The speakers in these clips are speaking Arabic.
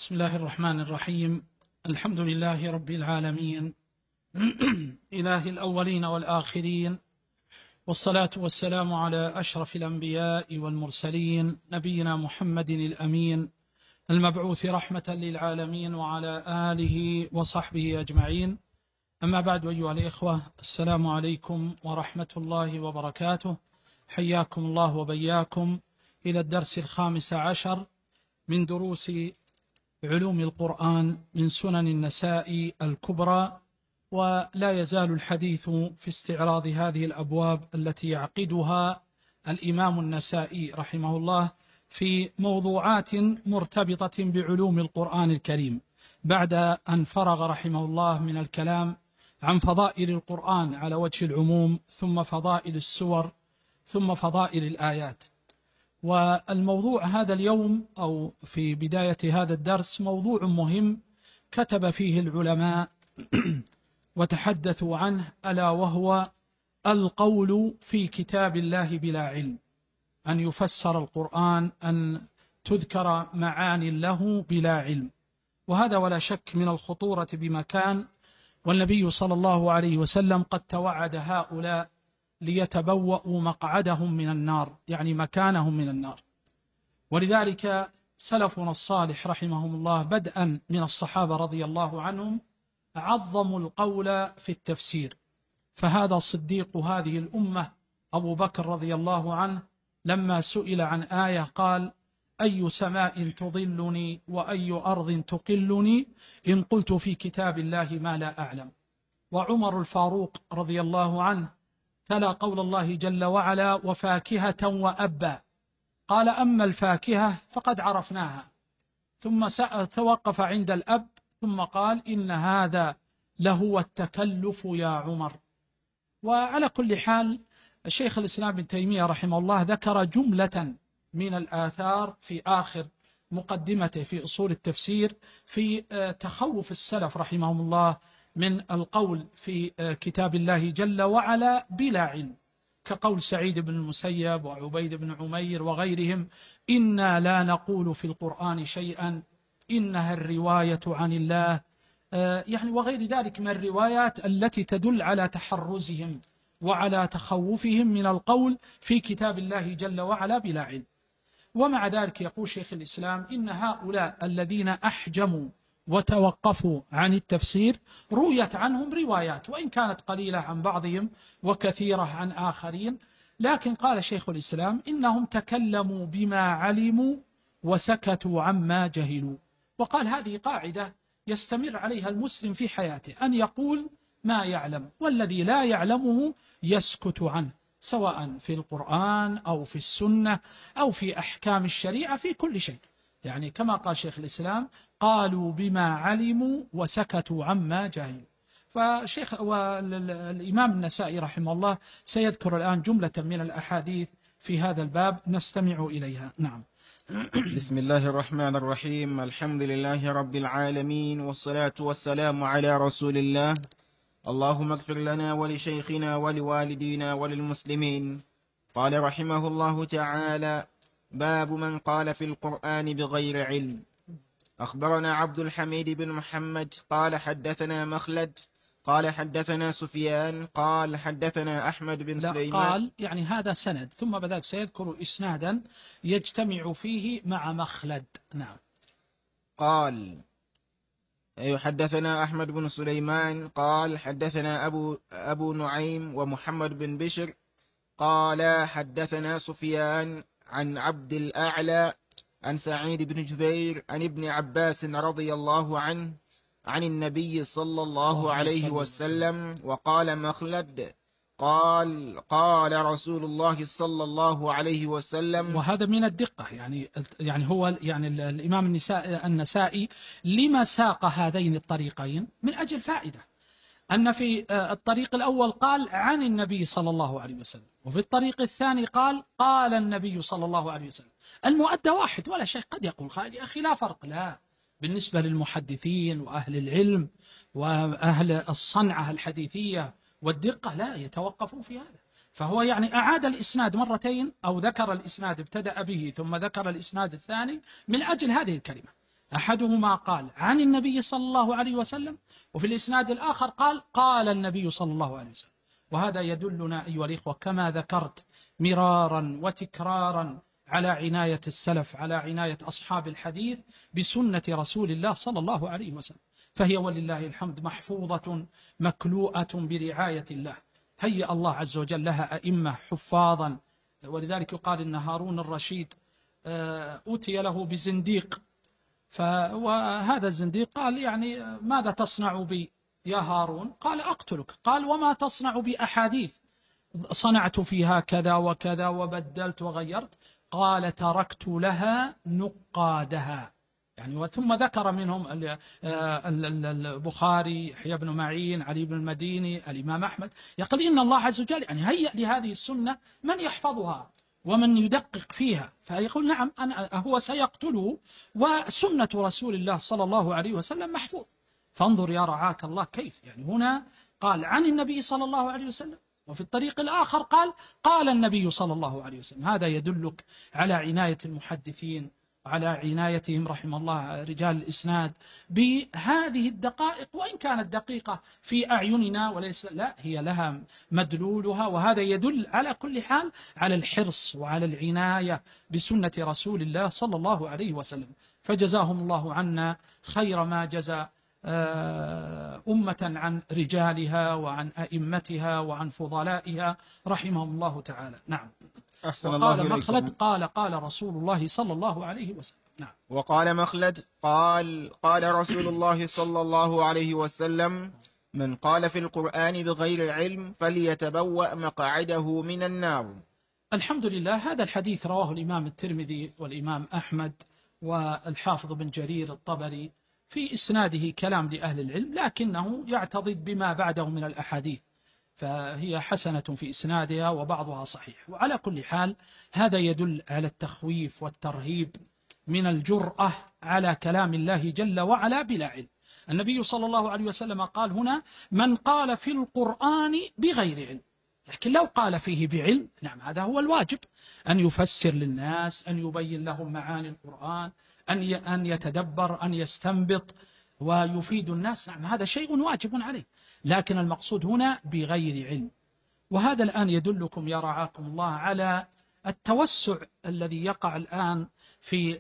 بسم الله الرحمن الرحيم. الحمد لله رب العالمين إله الأولين والآخرين، والصلاة والسلام على أشرف الأنبياء والمرسلين نبينا محمد الأمين المبعوث رحمة للعالمين وعلى آله وصحبه أجمعين. أما بعد، أيها الإخوة، السلام عليكم ورحمة الله وبركاته. حياكم الله وبياكم إلى الدرس 15 من دروس علوم القرآن من سنن النساء الكبرى، ولا يزال الحديث في استعراض هذه الأبواب التي يعقدها الإمام النسائي رحمه الله في موضوعات مرتبطة بعلوم القرآن الكريم، بعد أن فرغ رحمه الله من الكلام عن فضائل القرآن على وجه العموم، ثم فضائل السور، ثم فضائل الآيات. والموضوع هذا اليوم أو في بداية هذا الدرس موضوع مهم كتب فيه العلماء وتحدثوا عنه، ألا وهو القول في كتاب الله بلا علم، أن يفسر القرآن، أن تذكر معاني له بلا علم. وهذا ولا شك من الخطورة بمكان، والنبي صلى الله عليه وسلم قد توعد هؤلاء ليتبوأوا مقعدهم من النار، يعني مكانهم من النار. ولذلك سلفنا الصالح رحمهم الله بدءا من الصحابة رضي الله عنهم عظموا القول في التفسير. فهذا صديق هذه الأمة أبو بكر رضي الله عنه لما سئل عن آية قال: أي سماء تظلني وأي أرض تقلني إن قلت في كتاب الله ما لا أعلم. وعمر الفاروق رضي الله عنه تلا قول الله جل وعلا: وفاكهة وأبا، قال: أما الفاكهة فقد عرفناها، ثم توقف عند الأب، ثم قال: إن هذا لهو التكلف يا عمر. وعلى كل حال، الشيخ الإسلام ابن تيمية رحمه الله ذكر جملة من الآثار في آخر مقدمته في أصول التفسير في تخوف السلف رحمهم الله من القول في كتاب الله جل وعلا بلا علم، كقول سعيد بن المسيب وعبيد بن عمير وغيرهم: إنا لا نقول في القرآن شيئا، إنها الرواية عن الله، يعني وغير ذلك من الروايات التي تدل على تحرزهم وعلى تخوفهم من القول في كتاب الله جل وعلا بلا علم. ومع ذلك يقول شيخ الإسلام: إن هؤلاء الذين أحجموا وتوقفوا عن التفسير رويت عنهم روايات، وإن كانت قليلة عن بعضهم وكثيرة عن آخرين، لكن قال شيخ الإسلام: إنهم تكلموا بما علموا وسكتوا عما جهلوا. وقال: هذه قاعدة يستمر عليها المسلم في حياته، أن يقول ما يعلم، والذي لا يعلمه يسكت عنه، سواء في القرآن أو في السنة أو في أحكام الشريعة، في كل شيء. يعني كما قال شيخ الإسلام: قالوا بما علموا وسكتوا عما جهلوا. فشيخ والإمام النسائي رحمه الله سيذكر الآن جملة من الأحاديث في هذا الباب نستمع إليها. نعم. بسم الله الرحمن الرحيم. الحمد لله رب العالمين، والصلاة والسلام على رسول الله. اللهم اغفر لنا ولشيخنا ولوالدينا وللمسلمين. قال رحمه الله تعالى: باب من قال في القرآن بغير علم. أخبرنا عبد الحميد بن محمد قال حدثنا مخلد قال حدثنا سفيان قال حدثنا أحمد بن سليمان. قال يعني هذا سند، ثم بذلك سيذكر إسنادا يجتمع فيه مع مخلد. نعم. قال حدثنا أحمد بن سليمان قال حدثنا أبو نعيم ومحمد بن بشر قال حدثنا سفيان عن عبد الأعلى عن سعيد بن جبير عن ابن عباس رضي الله عنه عن النبي صلى الله عليه وسلم. وقال مخلد: قال رسول الله صلى الله عليه وسلم. وهذا من الدقة، يعني هو يعني الإمام النسائي لما ساق هذين الطريقين؟ من أجل فائدة، أن في الطريق الأول قال عن النبي صلى الله عليه وسلم، وفي الطريق الثاني قال النبي صلى الله عليه وسلم. المؤدى واحد ولا شيء. قد يقول قائل: يا أخي لا فرق. لا، بالنسبة للمحدثين وأهل العلم وأهل الصنعة الحديثية والدقة لا يتوقفون في هذا. فهو يعني أعاد الإسناد مرتين، أو ذكر الإسناد ابتدأ به ثم ذكر الإسناد الثاني من أجل هذه الكلمة، أحدهما قال عن النبي صلى الله عليه وسلم، وفي الإسناد الآخر قال النبي صلى الله عليه وسلم. وهذا يدلنا أيها الإخوة كما ذكرت مرارا وتكرارا على عناية السلف، على عناية أصحاب الحديث بسنة رسول الله صلى الله عليه وسلم، فهي ولله الحمد محفوظة مكلوءة برعاية الله. هيأ الله عز وجل لها أئمة حفاظا، ولذلك يقال إن هارون الرشيد أوتي له بزنديق، وهذا الزنديق قال يعني ماذا تصنع بي يا هارون؟ قال أقتلك. قال وما تصنع بأحاديث صنعت فيها كذا وكذا وبدلت وغيرت؟ قال تركت لها نقادها. يعني ثم ذكر منهم البخاري، يحيى بن معين، علي بن المديني، الإمام أحمد، يقول إن الله عز وجل يعني هيأ لهذه السنة من يحفظها ومن يدقق فيها، فيقول نعم هو سيقتله، وسنة رسول الله صلى الله عليه وسلم محفوظ. فانظر يا رعاك الله كيف، يعني هنا قال عن النبي صلى الله عليه وسلم، وفي الطريق الآخر قال النبي صلى الله عليه وسلم. هذا يدلك على عناية المحدثين، على عنايتهم رحمه الله رجال الإسناد بهذه الدقائق، وإن كانت دقيقة في أعيننا وليس، لا هي لها مدلولها. وهذا يدل على كل حال على الحرص وعلى العناية بسنة رسول الله صلى الله عليه وسلم. فجزاهم الله عنا خير ما جزى أمة عن رجالها وعن أئمتها وعن فضلائها رحمهم الله تعالى. نعم. وقال مخلد قال رسول الله صلى الله عليه وسلم. نعم. وقال مخلد قال رسول الله صلى الله عليه وسلم: من قال في القرآن بغير علم فليتبوأ مقعده من النار. الحمد لله. هذا الحديث رواه الإمام الترمذي والإمام أحمد والحافظ بن جرير الطبري، في إسناده كلام لأهل العلم، لكنه يعتضد بما بعده من الأحاديث، فهي حسنة في إسنادها وبعضها صحيح. وعلى كل حال هذا يدل على التخويف والترهيب من الجرأة على كلام الله جل وعلا بلا علم. النبي صلى الله عليه وسلم قال هنا من قال في القرآن بغير علم، لكن لو قال فيه بعلم، نعم هذا هو الواجب، أن يفسر للناس، أن يبين لهم معاني القرآن، أن يتدبر، أن يستنبط ويفيد الناس، نعم هذا شيء واجب عليه. لكن المقصود هنا بغير علم. وهذا الآن يدلكم يا رعاكم الله على التوسع الذي يقع الآن في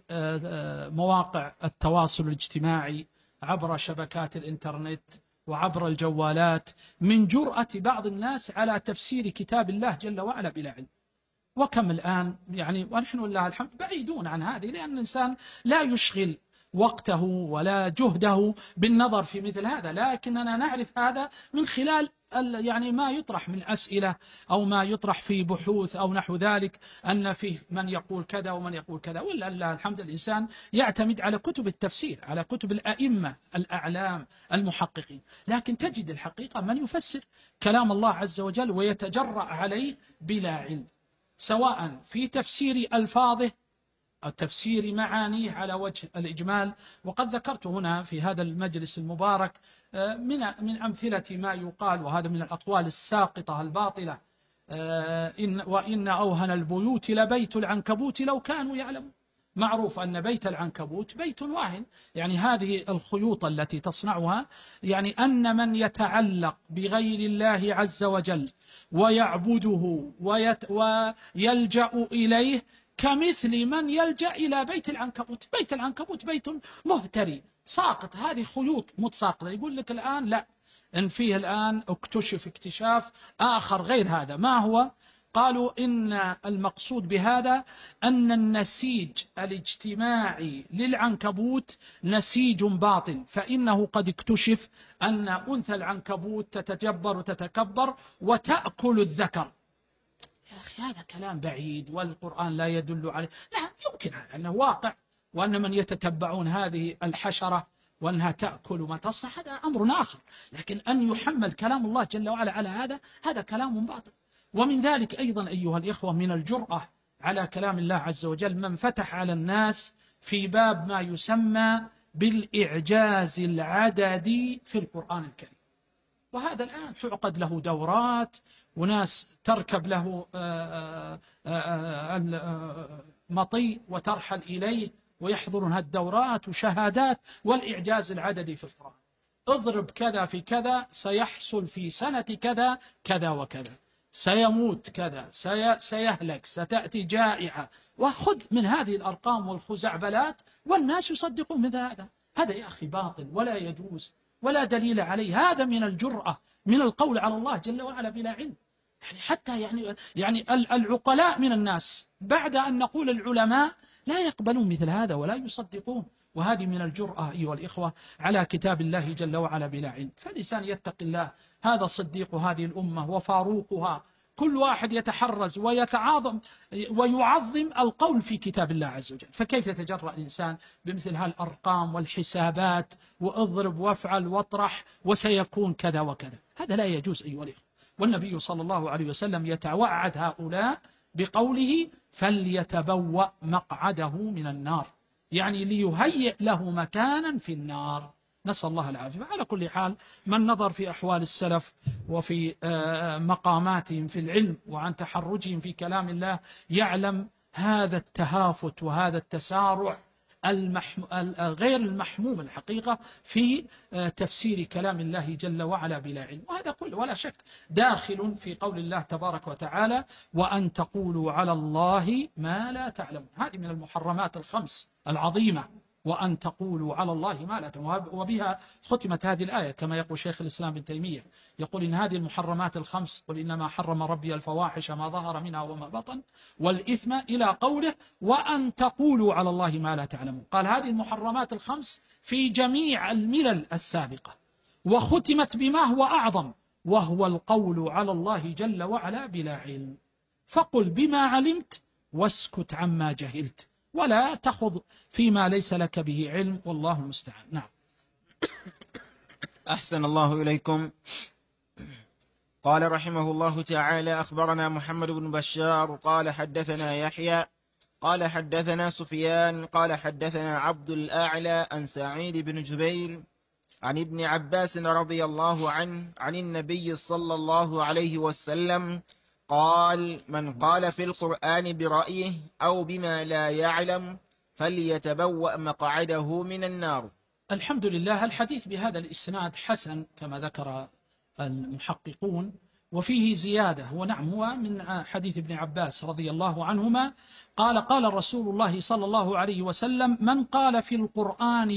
مواقع التواصل الاجتماعي عبر شبكات الإنترنت وعبر الجوالات، من جرأة بعض الناس على تفسير كتاب الله جل وعلا بلا علم. وكم الآن يعني، ونحن لله الحمد بعيدون عن هذه، لأن الإنسان لا يشغل وقته ولا جهده بالنظر في مثل هذا، لكننا نعرف هذا من خلال يعني ما يطرح من أسئلة أو ما يطرح في بحوث أو نحو ذلك، أن فيه من يقول كذا ومن يقول كذا. ولا لله الحمد الإنسان يعتمد على كتب التفسير، على كتب الأئمة الأعلام المحققين، لكن تجد الحقيقة من يفسر كلام الله عز وجل ويتجرأ عليه بلا علم، سواء في تفسير ألفاظه أو تفسير معانيه على وجه الإجمال. وقد ذكرت هنا في هذا المجلس المبارك من أمثلة ما يقال، وهذا من الأقوال الساقطة الباطلة، وإن أوهن البيوت لبيت العنكبوت لو كانوا يعلمون. معروف أن بيت العنكبوت بيت واهن، يعني هذه الخيوط التي تصنعها، يعني أن من يتعلق بغير الله عز وجل ويعبده ويلجأ إليه كمثل من يلجأ إلى بيت العنكبوت. بيت العنكبوت بيت مهتري ساقط، هذه خيوط متساقطة. يقول لك الآن لا، إن فيه الآن اكتشف اكتشاف آخر غير هذا. ما هو؟ قالوا إن المقصود بهذا أن النسيج الاجتماعي للعنكبوت نسيج باطل، فإنه قد اكتشف أن أنثى العنكبوت تتجبر وتتكبر وتأكل الذكر. يا أخي هذا كلام بعيد والقرآن لا يدل عليه. نعم يمكن أنه واقع، وأن من يتتبعون هذه الحشرة وأنها تأكل ما تصنع هذا أمر آخر، لكن أن يحمل كلام الله جل وعلا على هذا كلام باطل. ومن ذلك أيضا أيها الإخوة من الجرأة على كلام الله عز وجل من فتح على الناس في باب ما يسمى بالإعجاز العددي في القرآن الكريم. وهذا الآن تعقد له دورات، وناس تركب له مطي وترحل إليه ويحضرون هالدورات وشهادات والإعجاز العددي في القرآن. اضرب كذا في كذا سيحصل في سنة كذا كذا وكذا، سيموت كذا، سيهلك، ستأتي جائحة، وخذ من هذه الأرقام والخزعبلات والناس يصدقون مثل هذا. هذا يا أخي باطل ولا يجوز ولا دليل عليه. هذا من الجرأة، من القول على الله جل وعلا بلا علم. يعني حتى يعني العقلاء من الناس بعد أن نقول العلماء لا يقبلون مثل هذا ولا يصدقون. وهذه من الجرأة أيها الإخوة على كتاب الله جل وعلا بلا علم. فالإنسان يتق الله، هذا صديق هذه الأمة وفاروقها، كل واحد يتحرز ويتعاظم ويعظم القول في كتاب الله عز وجل. فكيف يتجرأ الإنسان بمثل هالأرقام والحسابات واضرب وافعل واطرح وسيكون كذا وكذا؟ هذا لا يجوز أيها الإخوة. والنبي صلى الله عليه وسلم يتوعد هؤلاء بقوله فليتبوأ مقعده من النار، يعني ليهيئ له مكانا في النار، نسأل الله العافية. على كل حال من نظر في أحوال السلف وفي مقاماتهم في العلم وعن تحرجهم في كلام الله يعلم هذا التهافت وهذا التسارع غير المحموم الحقيقة في تفسير كلام الله جل وعلا بلا علم. وهذا كله ولا شك داخل في قول الله تبارك وتعالى وأن تقولوا على الله ما لا تعلمون. هذه من المحرمات الخمس العظيمة، وأن تقولوا على الله ما لا تعلمون. وبها ختمت هذه الآية كما يقول شيخ الإسلام ابن تيمية، يقول إن هذه المحرمات الخمس قل إنما حرم ربي الفواحش ما ظهر منها وما بطن والإثم إلى قوله وأن تقولوا على الله ما لا تعلمون. قال هذه المحرمات الخمس في جميع الملل السابقة، وختمت بما هو أعظم وهو القول على الله جل وعلا بلا علم. فقل بما علمت واسكت عما جهلت، ولا تخض فيما ليس لك به علم، والله المستعان. نعم. أحسن الله إليكم. قال رحمه الله تعالى أخبرنا محمد بن بشار قال حدثنا يحيى قال حدثنا سفيان قال حدثنا عبد الأعلى عن سعيد بن جبير عن ابن عباس رضي الله عنه عن النبي صلى الله عليه وسلم قال من قال في القرآن برأيه أو بما لا يعلم فليتبوأ مقعده من النار. الحمد لله. الحديث بهذا الإسناد حسن كما ذكر المحققون، وفيه زيادة، ونعم هو من حديث ابن عباس رضي الله عنهما قال قال رسول الله صلى الله عليه وسلم من قال في القرآن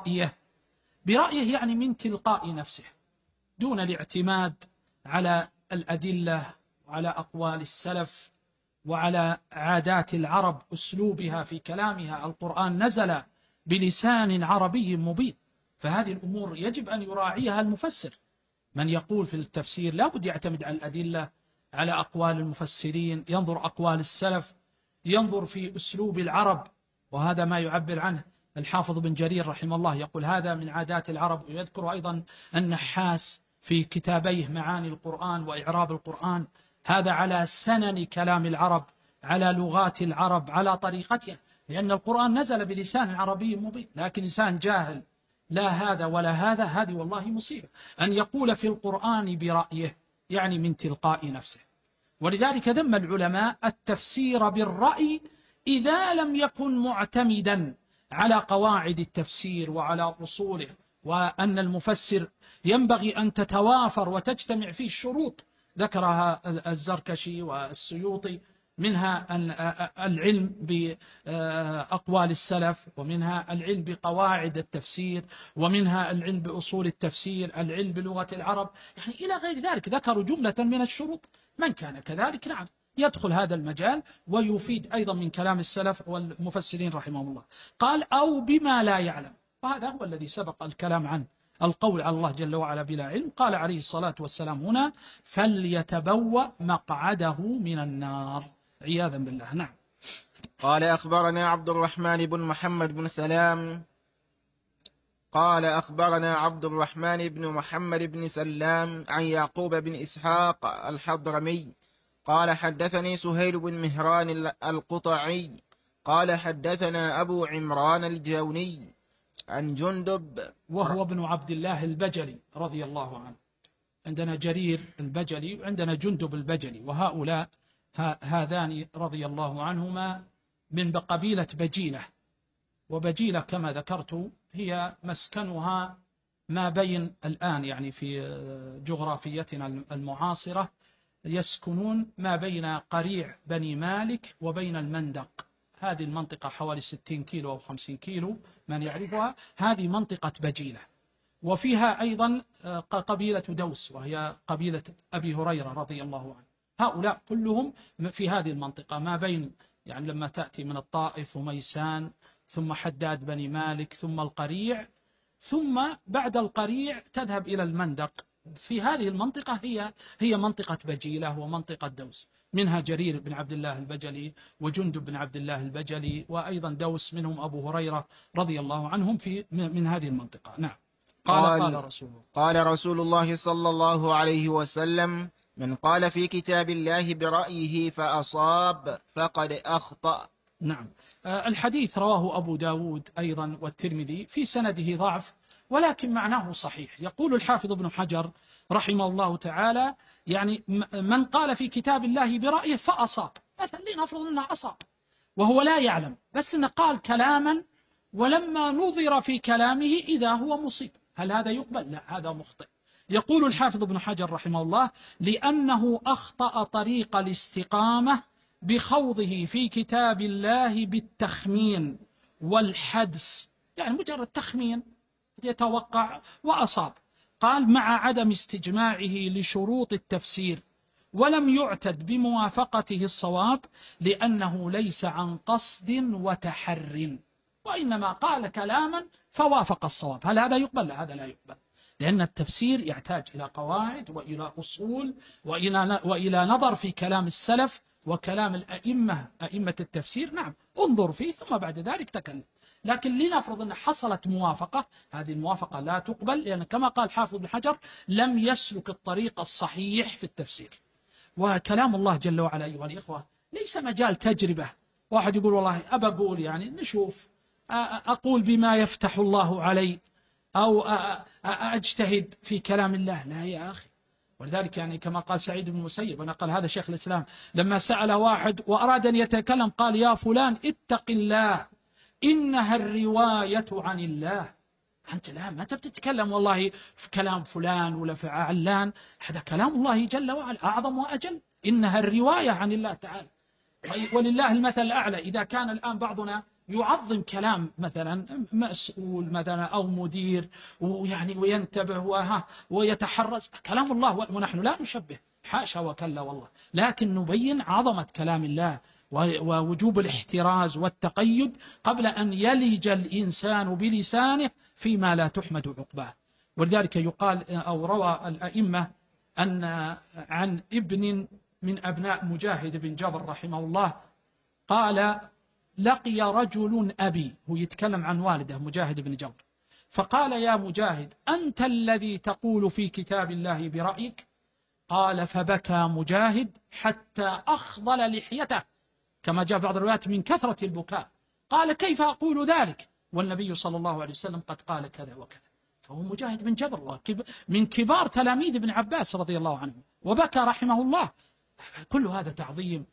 برأيه يعني من تلقاء نفسه دون الاعتماد على الأدلة وعلى أقوال السلف وعلى عادات العرب أسلوبها في كلامها. القرآن نزل بلسان عربي مبين، فهذه الأمور يجب أن يراعيها المفسر. من يقول في التفسير لا بد يعتمد على الأدلة، على أقوال المفسرين، ينظر أقوال السلف، ينظر في أسلوب العرب، وهذا ما يعبر عنه الحافظ بن جرير رحمه الله، يقول هذا من عادات العرب. ويذكر أيضا النحاس في كتابيه معاني القرآن وإعراب القرآن، هذا على سنن كلام العرب، على لغات العرب، على طريقتها، لأن القرآن نزل بلسان عربي مبين. لكن إنسان جاهل لا هذا ولا هذا، هذه والله مصيبة. أن يقول في القرآن برأيه يعني من تلقاء نفسه. ولذلك ذم العلماء التفسير بالرأي إذا لم يكن معتمدا على قواعد التفسير وعلى أصوله، وأن المفسر ينبغي أن تتوافر وتجتمع فيه الشروط ذكرها الزركشي والسيوطي، منها العلم بأقوال السلف، ومنها العلم بقواعد التفسير، ومنها العلم بأصول التفسير، العلم بلغة العرب، يعني إلى غير ذلك. ذكروا جملة من الشروط، من كان كذلك نعم يدخل هذا المجال ويفيد أيضا من كلام السلف والمفسرين رحمهم الله. قال أو بما لا يعلم، وهذا هو الذي سبق الكلام عنه، القول على الله جل وعلا بلا علم. قال عليه الصلاة والسلام هنا فليتبوأ مقعده من النار عياذا بالله. نعم. قال أخبرنا عبد الرحمن بن محمد بن سلام قال أخبرنا عبد الرحمن بن محمد بن سلام عن يعقوب بن إسحاق الحضرمي قال حدثني سهيل بن مهران القطعي قال حدثنا أبو عمران الجوني عن جندب وهو ابن عبد الله البجلي رضي الله عنه. عندنا جرير البجلي وعندنا جندب البجلي، وهؤلاء هذان رضي الله عنهما من قبيلة بجيلة، وبجيلة كما ذكرت هي مسكنها ما بين الآن يعني في جغرافيتنا المعاصرة يسكنون ما بين قريع بني مالك وبين المندق. هذه المنطقة حوالي 60 كيلو أو 50 كيلو من يعرفها، هذه منطقة بجيلة. وفيها أيضا قبيلة دوس وهي قبيلة أبي هريرة رضي الله عنه. هؤلاء كلهم في هذه المنطقة ما بين يعني لما تأتي من الطائف وميسان ثم حداد بني مالك ثم القريع، ثم بعد القريع تذهب إلى المندق. في هذه المنطقة هي منطقة بجيلة ومنطقة دوس، منها جرير بن عبد الله البجلي وجندب بن عبد الله البجلي، وأيضا دوس منهم أبو هريرة رضي الله عنهم من هذه المنطقة. نعم. قال رسول الله صلى الله عليه وسلم: من قال في كتاب الله برأيه فأصاب فقد أخطأ. نعم. الحديث رواه أبو داود أيضا والترمذي، في سنده ضعف ولكن معناه صحيح. يقول الحافظ ابن حجر رحمه الله تعالى يعني من قال في كتاب الله برأيه فأصاب، مثلا لنفرض أنه أصاب وهو لا يعلم، بس أنه قال كلاما ولما نظر في كلامه إذا هو مصيب، هل هذا يقبل؟ لا، هذا مخطئ. يقول الحافظ ابن حجر رحمه الله: لأنه أخطأ طريق الاستقامة بخوضه في كتاب الله بالتخمين والحدس، يعني مجرد تخمين يتوقع وأصاب. قال: مع عدم استجماعه لشروط التفسير، ولم يعتد بموافقته الصواب لأنه ليس عن قصد وتحر، وإنما قال كلاما فوافق الصواب. هل هذا يقبل؟ لا، هذا لا يقبل، لأن التفسير يحتاج إلى قواعد وإلى أصول وإلى نظر في كلام السلف وكلام أئمة التفسير. نعم، انظر فيه ثم بعد ذلك تكلم. لكن لنفرض أن حصلت موافقة، هذه الموافقة لا تقبل، لأن كما قال حافظ بن حجر لم يسلك الطريق الصحيح في التفسير. وكلام الله جل وعلا أيها الإخوة ليس مجال تجربة، واحد يقول والله أبى أقول يعني نشوف أقول بما يفتح الله علي أو أجتهد في كلام الله. لا يا أخي. ولذلك يعني كما قال سعيد بن المسيب، ونقل هذا شيخ الإسلام، لما سأل واحد وأراد أن يتكلم قال: يا فلان اتق الله إنها الرواية عن الله. أنت لا، ما تتكلم والله في كلام فلان ولا في علان، هذا كلام الله جل وعلا أعظم وأجل، إنها الرواية عن الله تعالى. ولله المثل الأعلى. إذا كان الآن بعضنا يعظم كلام مثلا مسؤول مثلا أو مدير ويعني وينتبه ويتحرز كلام الله، ونحن لا نشبه، حاشا وكلا والله، لكن نبين عظمة كلام الله ووجوب الاحتراز والتقيد قبل أن يلج الإنسان بلسانه فيما لا تحمد عقباه. ولذلك يقال أو روى الأئمة أن عن ابن من أبناء مجاهد بن جبر رحمه الله قال: لقي رجل أبي، هو يتكلم عن والده مجاهد بن جبر، فقال: يا مجاهد أنت الذي تقول في كتاب الله برأيك؟ قال: فبكى مجاهد حتى أخضل لحيته، كما جاء بعض الروايات من كثرة البكاء. قال: كيف أقول ذلك والنبي صلى الله عليه وسلم قد قال كذا وكذا؟ فهو مجاهد بن جبر من كبار تلاميذ ابن عباس رضي الله عنه، وبكى رحمه الله. كل هذا تعظيم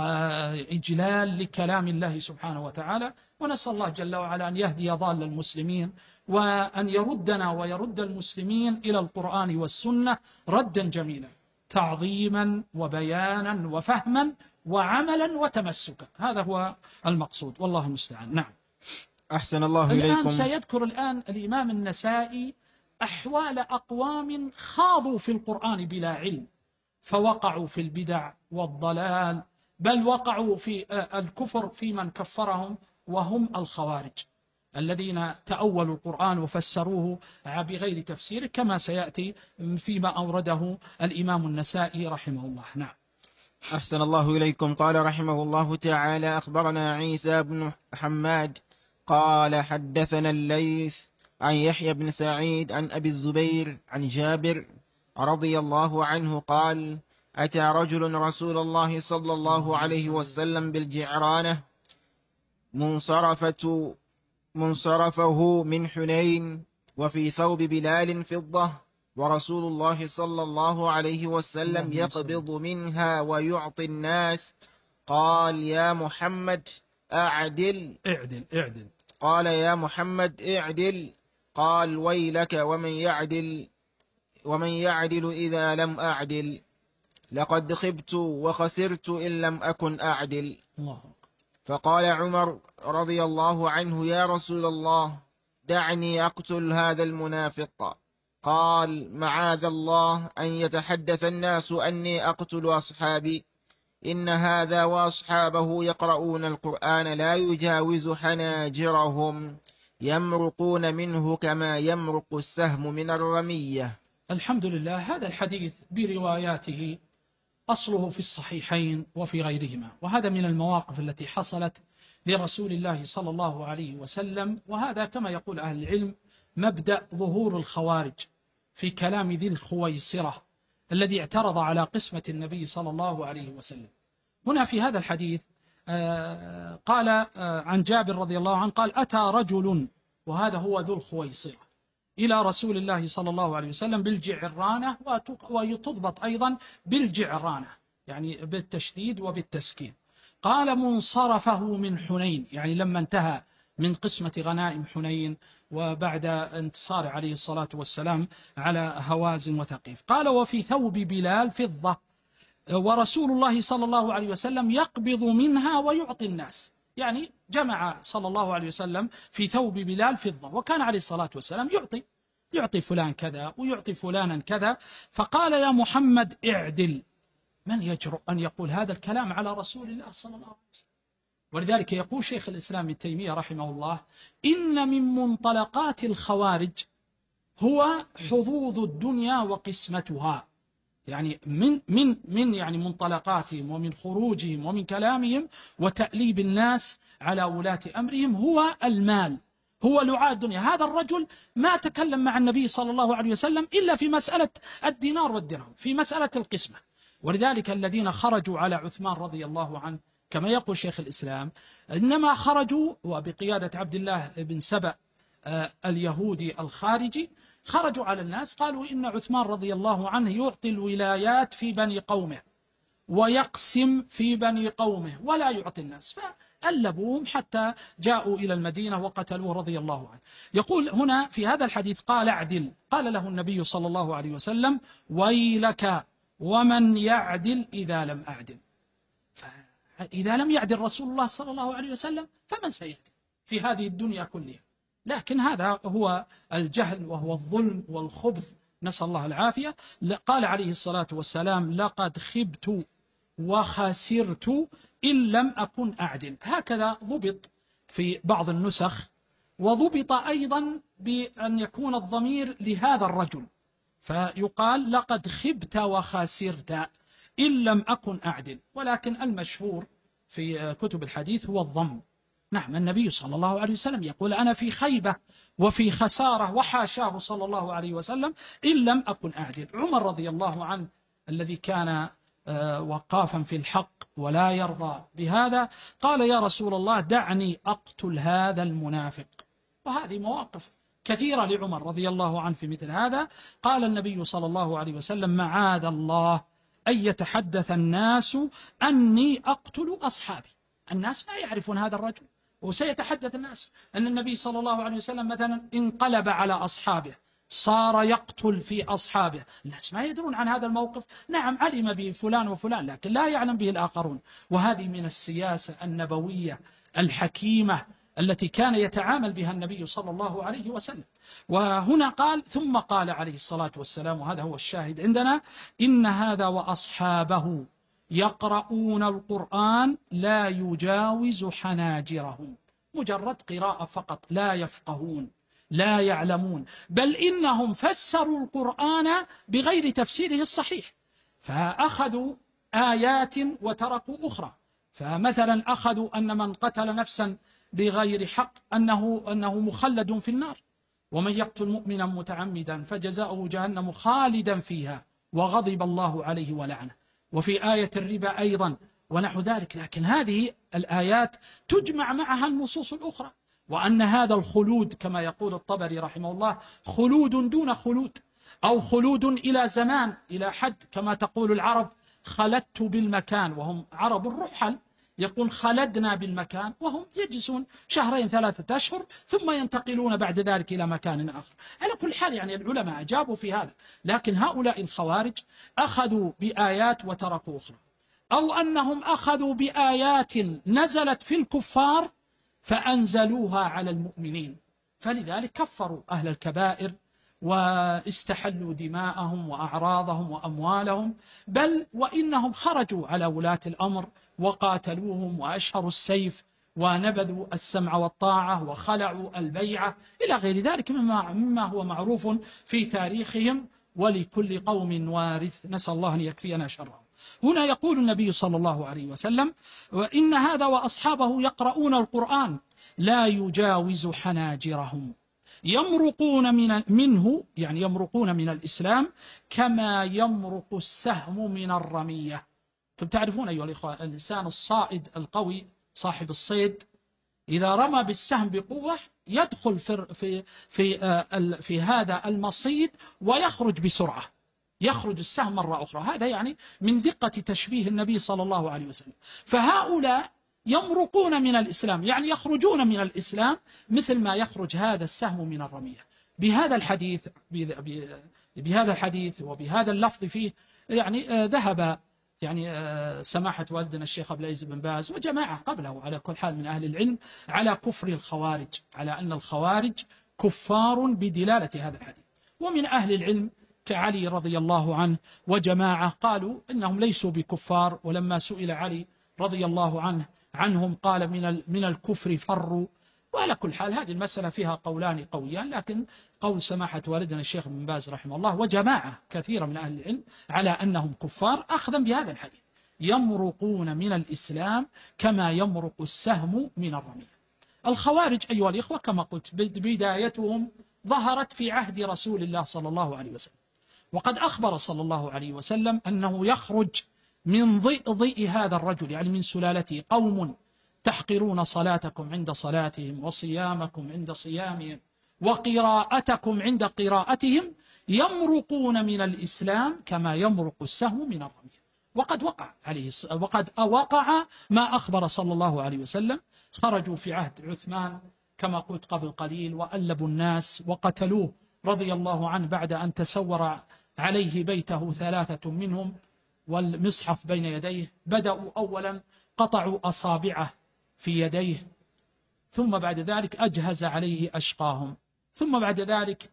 وإجلال لكلام الله سبحانه وتعالى. ونسأل الله جل وعلا أن يهدي ضال المسلمين، وأن يردنا ويرد المسلمين إلى القرآن والسنة ردا جميلا، تعظيما وبيانا وفهما وعملا وتمسكا. هذا هو المقصود، والله المستعان. نعم. أحسن الله إليكم. سيذكر الآن الإمام النسائي أحوال أقوام خاضوا في القرآن بلا علم، فوقعوا في البدع والضلال، بل وقعوا في الكفر في من كفرهم، وهم الخوارج الذين تأولوا القرآن وفسروه بغير تفسير، كما سيأتي فيما أورده الإمام النسائي رحمه الله. نعم. أحسن الله إليكم. قال رحمه الله تعالى: أخبرنا عيسى بن حماد قال حدثنا الليث عن يحيى بن سعيد عن أبي الزبير عن جابر رضي الله عنه قال: أتى رجل رسول الله صلى الله عليه وسلم بالجعرانة منصرفه من حنين، وفي ثوب بلال فضة، ورسول الله صلى الله عليه وسلم يقبض منها ويعطي الناس. قال: يا محمد أعدل. قال يا محمد اعدل. قال ويلك ومن يعدل إذا لم أعدل. لقد خبت وخسرت إن لم أكن أعدل. الله. فقال عمر رضي الله عنه يا رسول الله دعني أقتل هذا المنافق. قال معاذ الله أن يتحدث الناس أني أقتل أصحابي، إن هذا وأصحابه يقرؤون القرآن لا يجاوز حناجرهم يمرقون منه كما يمرق السهم من الرمية. الحمد لله. هذا الحديث برواياته أصله في الصحيحين وفي غيرهما، وهذا من المواقف التي حصلت لرسول الله صلى الله عليه وسلم، وهذا كما يقول أهل العلم مبدأ ظهور الخوارج في كلام ذي الخويصرة الذي اعترض على قسمة النبي صلى الله عليه وسلم. هنا في هذا الحديث قال عن جابر رضي الله عنه قال أتى رجل، وهذا هو ذو الخويصرة، إلى رسول الله صلى الله عليه وسلم بالجعرانة، وتضبط أيضا بالجعرانة يعني بالتشديد وبالتسكين. قال منصرفه من حنين، يعني لما انتهى من قسمة غنائم حنين وبعد انتصار عليه الصلاة والسلام على هوازن وثقيف. قال وفي ثوب بلال فضة، ورسول الله صلى الله عليه وسلم يقبض منها ويعطي الناس، يعني جمع صلى الله عليه وسلم في ثوب بلال فضة، وكان عليه الصلاة والسلام يعطي فلان كذا ويعطي فلانا كذا. فقال يا محمد اعدل. من يجرؤ أن يقول هذا الكلام على رسول الله صلى الله عليه وسلم؟ ولذلك يقول شيخ الإسلام ابن تيمية رحمه الله إن من منطلقات الخوارج هو حظوظ الدنيا وقسمتها، يعني من يعني منطلقاتهم ومن خروجهم ومن كلامهم وتأليب الناس على ولاة أمرهم هو المال، هو لعاء الدنيا. هذا الرجل ما تكلم مع النبي صلى الله عليه وسلم إلا في مسألة الدينار والدرهم، في مسألة القسمة. ولذلك الذين خرجوا على عثمان رضي الله عنه كما يقول شيخ الإسلام إنما خرجوا وبقيادة عبد الله بن سبأ اليهودي الخارجي، خرجوا على الناس قالوا إن عثمان رضي الله عنه يعطي الولايات في بني قومه ويقسم في بني قومه ولا يعطي الناس، فألبوهم حتى جاءوا إلى المدينة وقتلوه رضي الله عنه. يقول هنا في هذا الحديث قال اعدل. قال له النبي صلى الله عليه وسلم ويلك ومن يعدل إذا لم أعدل. فإذا لم يعدل رسول الله صلى الله عليه وسلم فمن سيعدل في هذه الدنيا كلها؟ لكن هذا هو الجهل وهو الظلم والخبث، نسأل الله العافية. قال عليه الصلاة والسلام لقد خبت وخسرت إن لم أكن أعدل. هكذا ضبط في بعض النسخ، وضبط أيضا بأن يكون الضمير لهذا الرجل، فيقال لقد خبت وخسرت إن لم أكن أعدل. ولكن المشهور في كتب الحديث هو الضم. نعم، النبي صلى الله عليه وسلم يقول أنا في خيبة وفي خسارة، وحاشاه صلى الله عليه وسلم إن لم أكن أعدل. عمر رضي الله عنه الذي كان وقافا في الحق ولا يرضى بهذا قال يا رسول الله دعني أقتل هذا المنافق. وهذه مواقف كثيرة لعمر رضي الله عنه في مثل هذا. قال النبي صلى الله عليه وسلم معاذ الله أن يتحدث الناس أني أقتل أصحابي. الناس لا يعرفون هذا الرجل، وسيتحدث الناس أن النبي صلى الله عليه وسلم مثلا انقلب على أصحابه، صار يقتل في أصحابه. الناس ما يدرون عن هذا الموقف. نعم علم به فلان وفلان لكن لا يعلم به الآخرون. وهذه من السياسة النبوية الحكيمة التي كان يتعامل بها النبي صلى الله عليه وسلم. وهنا قال ثم قال عليه الصلاة والسلام، وهذا هو الشاهد عندنا، إن هذا وأصحابه يقرؤون القرآن لا يجاوز حناجرهم. مجرد قراءة فقط، لا يفقهون لا يعلمون، بل إنهم فسروا القرآن بغير تفسيره الصحيح، فأخذوا آيات وتركوا أخرى. فمثلا أخذوا أن من قتل نفسا بغير حق أنه مخلد في النار، ومن يقتل مؤمنا متعمدا فجزاؤه جهنم خالدا فيها وغضب الله عليه ولعنه. وفي آية الربا أيضا ونحو ذلك. لكن هذه الآيات تجمع معها النصوص الأخرى، وأن هذا الخلود كما يقول الطبري رحمه الله خلود دون خلود، أو خلود إلى زمان إلى حد كما تقول العرب خلدت بالمكان، وهم عرب الرحل يقول خلدنا بالمكان، وهم يجلسون 2-3 أشهر ثم ينتقلون بعد ذلك إلى مكان آخر. على كل حال يعني العلماء أجابوا في هذا، لكن هؤلاء الخوارج أخذوا بآيات وتركوا أخرى، أو أنهم أخذوا بآيات نزلت في الكفار فأنزلوها على المؤمنين، فلذلك كفروا أهل الكبائر واستحلوا دماءهم وأعراضهم وأموالهم، بل وإنهم خرجوا على ولاة الأمر وقاتلوهم وأشهروا السيف ونبذوا السمع والطاعة وخلعوا البيعة إلى غير ذلك مما هو معروف في تاريخهم، ولكل قوم وارث، نسأل الله أن يكفينا شرهم. هنا يقول النبي صلى الله عليه وسلم: وإن هذا وأصحابه يقرؤون القرآن لا يجاوز حناجرهم يمرقون منه، يعني يمرقون من الإسلام كما يمرق السهم من الرمية. أنتم تعرفون أيها الإخوة الإنسان الصائد القوي صاحب الصيد إذا رمى بالسهم بقوة يدخل في هذا المصيد ويخرج بسرعة، يخرج السهم مرة أخرى. هذا يعني من دقة تشبيه النبي صلى الله عليه وسلم. فهؤلاء يمرقون من الإسلام، يعني يخرجون من الإسلام مثل ما يخرج هذا السهم من الرمية. بهذا الحديث وبهذا اللفظ فيه يعني ذهب يعني سماحة والدنا الشيخ عبد العزيز بن باز وجماعة قبله على كل حال من أهل العلم على كفر الخوارج، على أن الخوارج كفار بدلالة هذا الحديث. ومن أهل العلم كعلي رضي الله عنه وجماعة قالوا إنهم ليسوا بكفار، ولما سئل علي رضي الله عنهم قال من الكفر فروا. وعلى كل حال هذه المسألة فيها قولان قويان، لكن قول سماحة والدنا الشيخ بن باز رحمه الله وجماعة كثيرة من أهل العلم على أنهم كفار أخذا بهذا الحديث، يمرقون من الإسلام كما يمرق السهم من الرمية. الخوارج أيها الإخوة كما قلت بدايتهم ظهرت في عهد رسول الله صلى الله عليه وسلم، وقد أخبر صلى الله عليه وسلم أنه يخرج من ضئ هذا الرجل، يعني من سلالته، قوم تحقرون صلاتكم عند صلاتهم وصيامكم عند صيامهم وقراءتكم عند قراءتهم يمرقون من الإسلام كما يمرق السهم من الرمية. وقد وقع ما أخبر صلى الله عليه وسلم. خرجوا في عهد عثمان كما قلت قبل قليل وألبوا الناس وقتلوه رضي الله عنه بعد أن تسور عليه بيته 3 منهم والمصحف بين يديه. بدأوا أولا قطعوا أصابعه في يديه، ثم بعد ذلك أجهز عليه أشقاهم، ثم بعد ذلك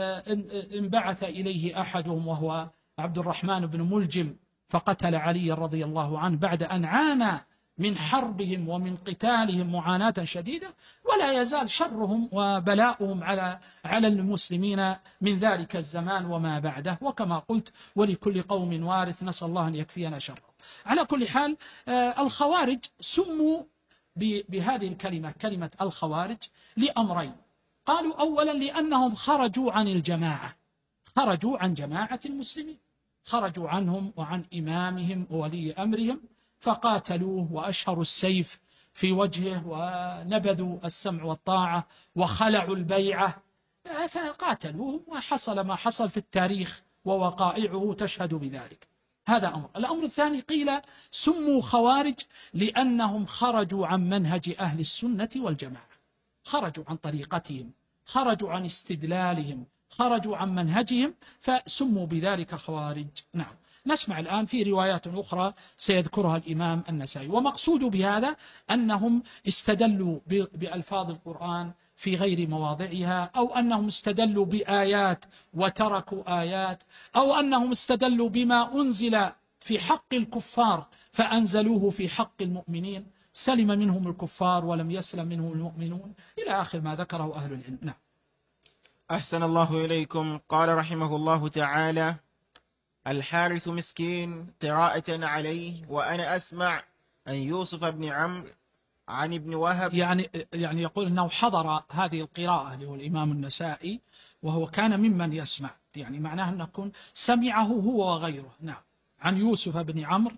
انبعث إليه أحدهم وهو عبد الرحمن بن ملجم فقتل علي رضي الله عنه بعد أن عانى من حربهم ومن قتالهم معاناة شديدة، ولا يزال شرهم وبلاؤهم على المسلمين من ذلك الزمان وما بعده. وكما قلت ولكل قوم وارث، نسأل الله أن يكفينا شره. على كل حال الخوارج سموا بهذه الكلمة كلمة الخوارج لأمرين. قالوا أولا لأنهم خرجوا عن الجماعة، خرجوا عن جماعة المسلمين، خرجوا عنهم وعن إمامهم وولي أمرهم فقاتلوه وأشهروا السيف في وجهه ونبذوا السمع والطاعة وخلعوا البيعة، فقاتلوهم وحصل ما حصل في التاريخ ووقائعه تشهد بذلك. هذا أمر. الأمر الثاني قيل سموا خوارج لأنهم خرجوا عن منهج أهل السنة والجماعة، خرجوا عن طريقتهم، خرجوا عن استدلالهم، خرجوا عن منهجهم فسموا بذلك خوارج. نعم. نسمع الآن في روايات أخرى سيذكرها الإمام النسائي. ومقصود بهذا أنهم استدلوا بألفاظ القرآن في غير مواضعها، أو أنهم استدلوا بآيات وتركوا آيات، أو أنهم استدلوا بما أنزل في حق الكفار فأنزلوه في حق المؤمنين، سلم منهم الكفار ولم يسلم منهم المؤمنون، إلى آخر ما ذكره أهل العلم. نعم. أحسن الله إليكم. قال رحمه الله تعالى: الحارث مسكين قراءة عليه وأنا أسمع أن يوسف بن عمرو عن ابن وهب، يعني يقول أنه حضر هذه القراءة اللي هو الإمام النسائي وهو كان ممن يسمع، يعني معناه أن يكون سمعه هو وغيره. نعم. عن يوسف بن عمرو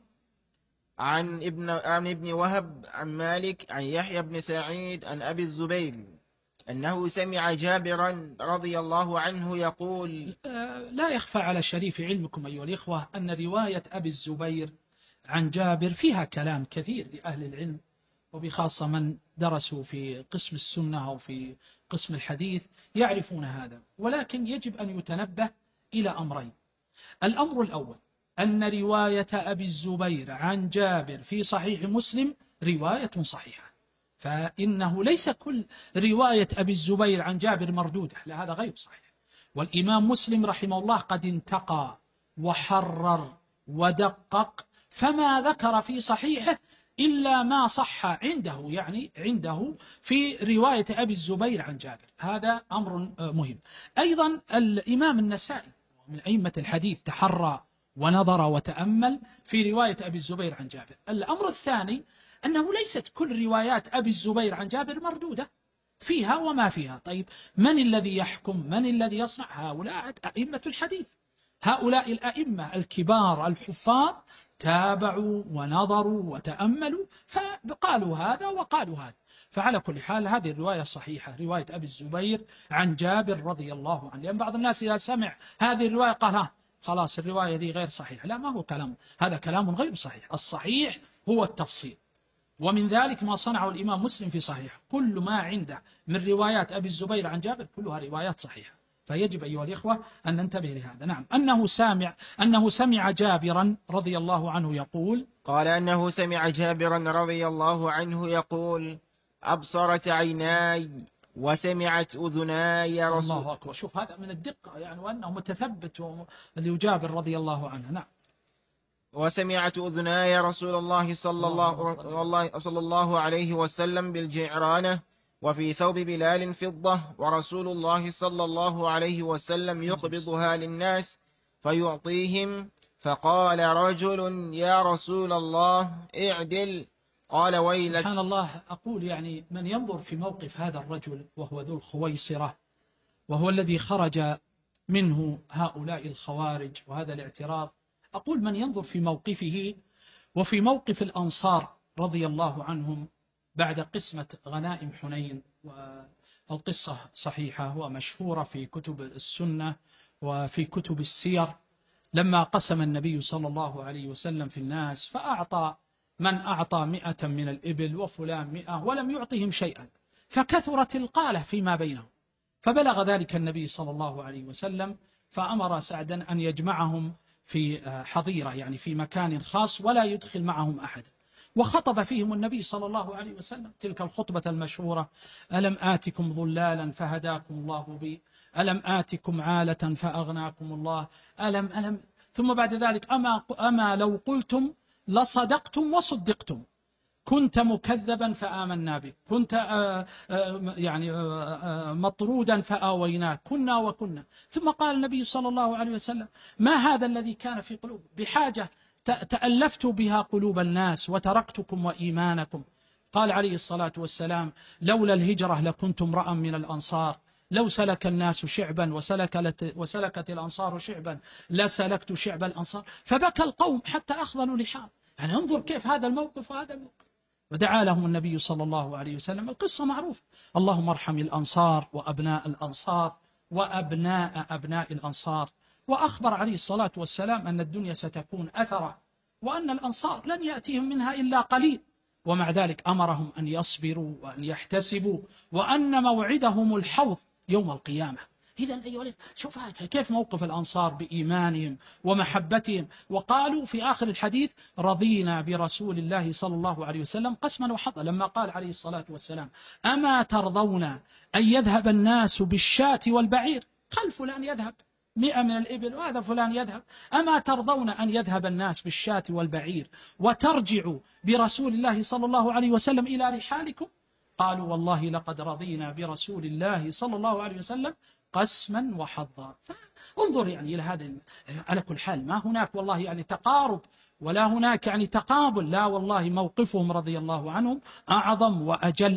عن ابن وهب عن مالك عن يحيى بن سعيد عن أبي الزبير أنه سمع جابرا رضي الله عنه يقول. لا يخفى على شريف علمكم أيها الإخوة أن رواية أبي الزبير عن جابر فيها كلام كثير لأهل العلم، وبخاصة من درسوا في قسم السنة أو في قسم الحديث يعرفون هذا. ولكن يجب أن يتنبه إلى أمرين. الأمر الأول أن رواية أبي الزبير عن جابر في صحيح مسلم رواية صحيحة، فإنه ليس كل رواية أبي الزبير عن جابر مردودة، لا، هذا غير صحيح. والإمام مسلم رحمه الله قد انتقى وحرر ودقق، فما ذكر في صحيحه إلا ما صح عنده، يعني عنده في رواية أبي الزبير عن جابر. هذا أمر مهم. أيضا الإمام النسائي من أئمة الحديث تحرى ونظر وتأمل في رواية أبي الزبير عن جابر. الأمر الثاني أنه ليست كل روايات أبي الزبير عن جابر مردودة، فيها وما فيها. طيب من الذي يحكم؟ من الذي يصنع؟ هؤلاء أئمة الحديث، هؤلاء الأئمة الكبار الحفاظ تابعوا ونظروا وتأملوا فقالوا هذا وقالوا هذا. فعلى كل حال هذه الرواية صحيحة، رواية أبي الزبير عن جابر رضي الله عنه. لأن بعض الناس إذا سمع هذه الرواية قال خلاص الرواية دي غير صحيحة. لا، ما هو كلام، هذا كلام غير صحيح. الصحيح هو التفصيل، ومن ذلك ما صنعه الإمام مسلم في صحيح. كل ما عنده من روايات أبي الزبير عن جابر كلها روايات صحيحة، فيجب أيها الإخوة أن ننتبه لهذا. نعم، أنه سمع جابرا رضي الله عنه يقول، قال أنه سمع جابرا رضي الله عنه يقول: أبصرت عيناي وسمعت أذناي الله أكبر. شوف هذا من الدقة يعني، وأنه متثبت لجابر رضي الله عنه. نعم. وسمعت أذناي رسول الله صلى الله عليه وسلم بالجعرانة، وفي ثوب بلال فضة، ورسول الله صلى الله عليه وسلم يقبضها للناس فيعطيهم. فقال رجل: يا رسول الله اعدل. قال: ويلك. سبحان الله. أقول يعني من ينظر في موقف هذا الرجل وهو ذو الخويصرة، وهو الذي خرج منه هؤلاء الخوارج وهذا الاعتراض، أقول من ينظر في موقفه وفي موقف الأنصار رضي الله عنهم بعد قسمة غنائم حنين، والقصة صحيحة ومشهورة في كتب السنة وفي كتب السير، لما قسم النبي صلى الله عليه وسلم في الناس فأعطى من أعطى 100 من الإبل وفلان 100 ولم يعطهم شيئا، فكثرت القالة فيما بينهم، فبلغ ذلك النبي صلى الله عليه وسلم فأمر سعدا أن يجمعهم في حظيرة، يعني في مكان خاص، ولا يدخل معهم أحد. وخطب فيهم النبي صلى الله عليه وسلم تلك الخطبة المشهورة: ألم آتكم ظلالا فهداكم الله بي، ألم آتكم عالة فأغناكم الله، ألم ثم بعد ذلك أما لو قلتم لصدقتم وصدقتم، كنت مكذبا فآمنا بك، كنت مطرودا فآويناك، كنا وكنا. ثم قال النبي صلى الله عليه وسلم: ما هذا الذي كان في قلوب بحاجة تألفت بها قلوب الناس وتركتكم وإيمانكم. قال عليه الصلاة والسلام: لولا الهجرة لكنت امرأ من الأنصار، لو سلك الناس شعبا وسلكت الأنصار شعبا لسلكت شعب الأنصار. فبكى القوم حتى أخذلوا لحام. يعني انظر كيف هذا الموقف وهذا الموقف. ودعا لهم النبي صلى الله عليه وسلم. القصة معروفة: اللهم ارحم الأنصار وأبناء الأنصار وأبناء أبناء الأنصار. وأخبر عليه الصلاة والسلام أن الدنيا ستكون أثرة، وأن الأنصار لن يأتيهم منها إلا قليل، ومع ذلك أمرهم أن يصبروا وأن يحتسبوا، وأن موعدهم الحوض يوم القيامة. إذن أيها شوف كيف موقف الأنصار بإيمانهم ومحبتهم. وقالوا في آخر الحديث: رضينا برسول الله صلى الله عليه وسلم قسما وحظا، لما قال عليه الصلاة والسلام: أما ترضون أن يذهب الناس بالشاة والبعير، قال فلان يذهب 100 من الإبل وهذا فلان يذهب، أما ترضون أن يذهب الناس بالشاة والبعير وترجعوا برسول الله صلى الله عليه وسلم إلى رحالكم؟ قالوا: والله لقد رضينا برسول الله صلى الله عليه وسلم قسما وحظا. انظر يعني إلى هذا. على كل حال ما هناك والله يعني تقارب ولا هناك يعني تقابل، لا والله موقفهم رضي الله عنهم أعظم وأجل.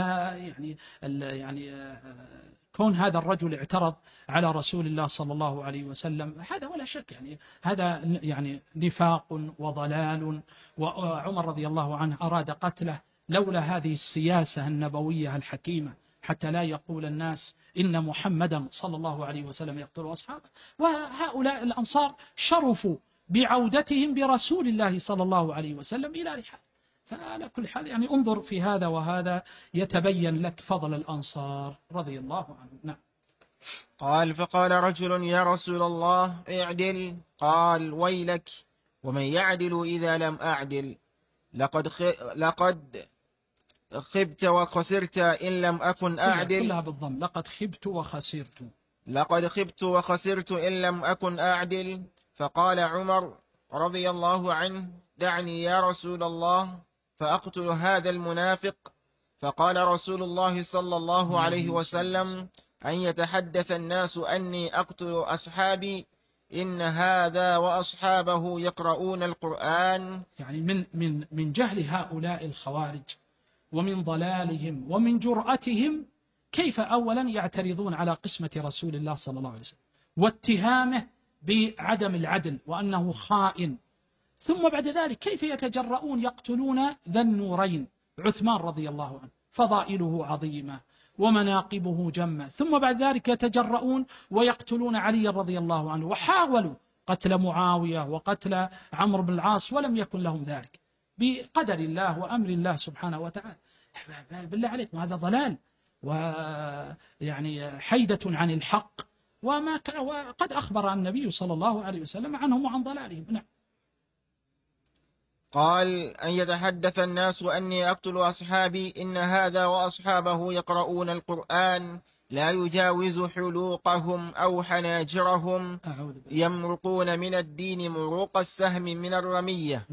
كون هذا الرجل اعترض على رسول الله صلى الله عليه وسلم هذا ولا شك يعني هذا يعني نفاق وضلال، وعمر رضي الله عنه أراد قتله لولا هذه السياسة النبوية الحكيمة، حتى لا يقول الناس إن محمدا صلى الله عليه وسلم يقتل أصحابه. وهؤلاء الأنصار شرفوا بعودتهم برسول الله صلى الله عليه وسلم إلى رحال. فعلى كل حال يعني انظر في هذا وهذا يتبين لك فضل الأنصار رضي الله عنهم. نعم. قال فقال رجل يا رسول الله اعدل. قال ويلك ومن يعدل إذا لم أعدل؟ لقد خبت وخسرت إن لم أكن أعدل. كلها بالضم. لقد خبت وخسرت. لقد خبت وخسرت إن لم أكن أعدل. فقال عمر رضي الله عنه دعني يا رسول الله فأقتل هذا المنافق. فقال رسول الله صلى الله عليه وسلم أن يتحدث الناس أني أقتل أصحابي إن هذا وأصحابه يقرؤون القرآن. يعني من جهل هؤلاء الخوارج ومن ضلالهم ومن جرأتهم كيف أولا يعترضون على قسمة رسول الله صلى الله عليه وسلم واتهامه بعدم العدل وأنه خائن، ثم بعد ذلك كيف يتجرؤون يقتلون ذا النورين عثمان رضي الله عنه فضائله عظيمة ومناقبه جمة، ثم بعد ذلك يتجرؤون ويقتلون علي رضي الله عنه، وحاولوا قتل معاوية وقتل عمرو بن العاص ولم يكن لهم ذلك بقدر الله وأمر الله سبحانه وتعالى. بالله عليكم هذا ضلال ويعني حيدة عن الحق، وقد أخبر النبي صلى الله عليه وسلم عنهم وعن ضلالهم. نعم. قال أن يتحدث الناس أني أقتل أصحابي إن هذا وأصحابه يقرؤون القرآن لا يجاوز حلوقهم أو حناجرهم يمرقون من الدين مروق السهم من الرمية.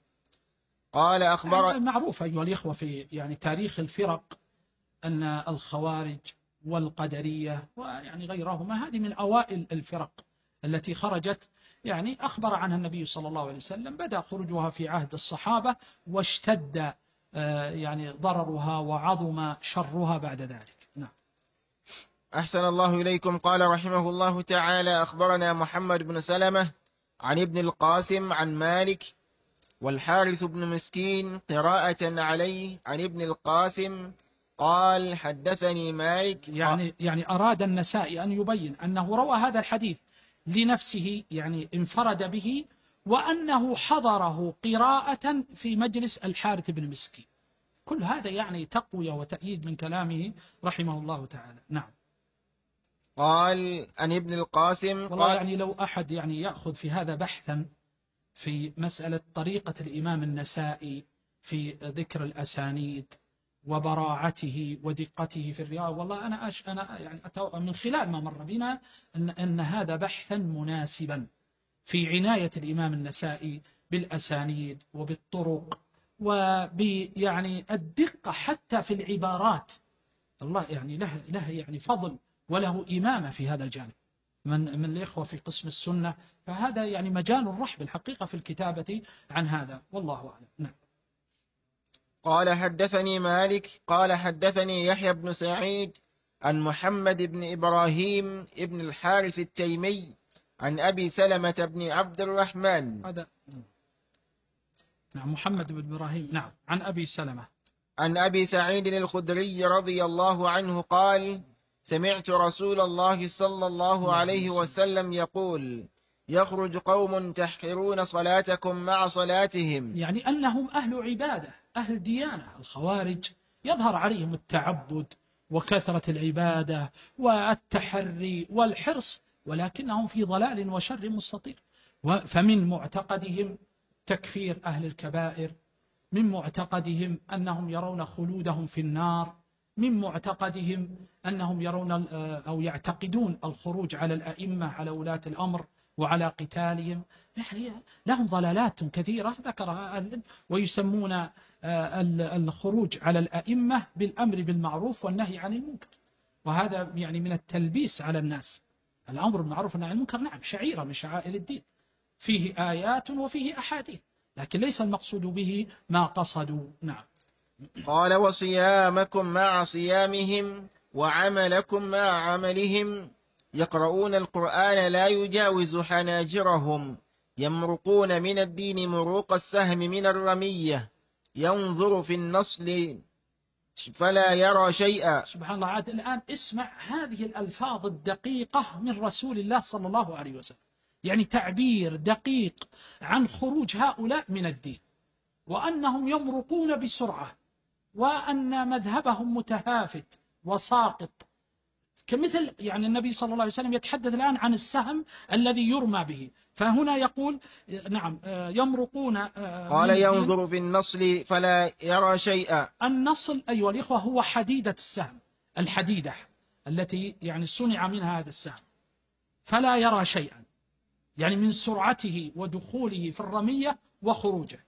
قال أخبر. معروف أيها الإخوة في يعني تاريخ الفرق أن الخوارج والقدرية ويعني غيرهما هذه من أوائل الفرق التي خرجت، يعني أخبر عنها النبي صلى الله عليه وسلم بدأ خروجها في عهد الصحابة واشتد يعني ضررها وعظم شرها بعد ذلك. نعم. أحسن الله إليكم. قال رحمه الله تعالى أخبرنا محمد بن سلمة عن ابن القاسم عن مالك والحارث بن مسكين قراءة عليه عن ابن القاسم قال حدثني مالك. يعني أراد النسائي أن يبين أنه روى هذا الحديث لنفسه يعني انفرد به، وأنه حضره قراءة في مجلس الحارث بن مسكين. كل هذا يعني تقوية وتأييد من كلامه رحمه الله تعالى. نعم. قال عن ابن القاسم والله يعني لو أحد يعني يأخذ في هذا بحثا في مسألة طريقة الإمام النسائي في ذكر الأسانيد وبراعته ودقته في الرواية، والله أنا يعني من خلال ما مر بنا أن هذا بحثا مناسبا في عناية الإمام النسائي بالأسانيد وبالطرق وبيعني الدقة حتى في العبارات. الله يعني له يعني فضل وله إمامة في هذا الجانب من الإخوة في قسم السنة، فهذا يعني مجال الرحب الحقيقة في الكتابة عن هذا، والله أعلم. نعم. قال حدثني مالك قال حدثني يحيى بن سعيد عن محمد بن إبراهيم ابن الحارث التيمي عن أبي سلمة بن عبد الرحمن. هذا نعم محمد بن إبراهيم. نعم. عن أبي سلمة عن أبي سعيد الخدري رضي الله عنه قال سمعت رسول الله صلى الله عليه وسلم يقول يخرج قوم تحقرون صلاتكم مع صلاتهم، يعني أنهم أهل عبادة أهل ديانة. الخوارج يظهر عليهم التعبد وكثرة العبادة والتحري والحرص، ولكنهم في ضلال وشر مستطير. فمن معتقدهم تكفير أهل الكبائر، من معتقدهم أنهم يرون خلودهم في النار، من معتقدهم أنهم يرون أو يعتقدون الخروج على الأئمة على ولاة الأمر وعلى قتالهم. يعني لهم ضلالات كثيرة ذكرها ويسمون الخروج على الأئمة بالأمر بالمعروف والنهي عن المنكر، وهذا يعني من التلبيس على الناس. الأمر بالمعروف والنهي عن المنكر نعم شعيرة من شعائر الدين، فيه آيات وفيه أحاديث، لكن ليس المقصود به ما قصدوا. نعم. قال وصيامكم مع صيامهم وعملكم مع عملهم يقرؤون القرآن لا يجاوز حناجرهم يمرقون من الدين مروق السهم من الرمية ينظر في النصل فلا يرى شيئا. سبحان الله. عاد الآن اسمع هذه الألفاظ الدقيقة من رسول الله صلى الله عليه وسلم، يعني تعبير دقيق عن خروج هؤلاء من الدين، وأنهم يمرقون بسرعة، وأن مذهبهم متهافت وساقط، كمثل يعني النبي صلى الله عليه وسلم يتحدث الآن عن السهم الذي يرمى به، فهنا يقول نعم يمرقون قال من ينظر بالنصل فلا يرى شيئا. النصل أيها الإخوة هو حديدة السهم، الحديدة التي يعني صنع منها هذا السهم، فلا يرى شيئا، يعني من سرعته ودخوله في الرمية وخروجه.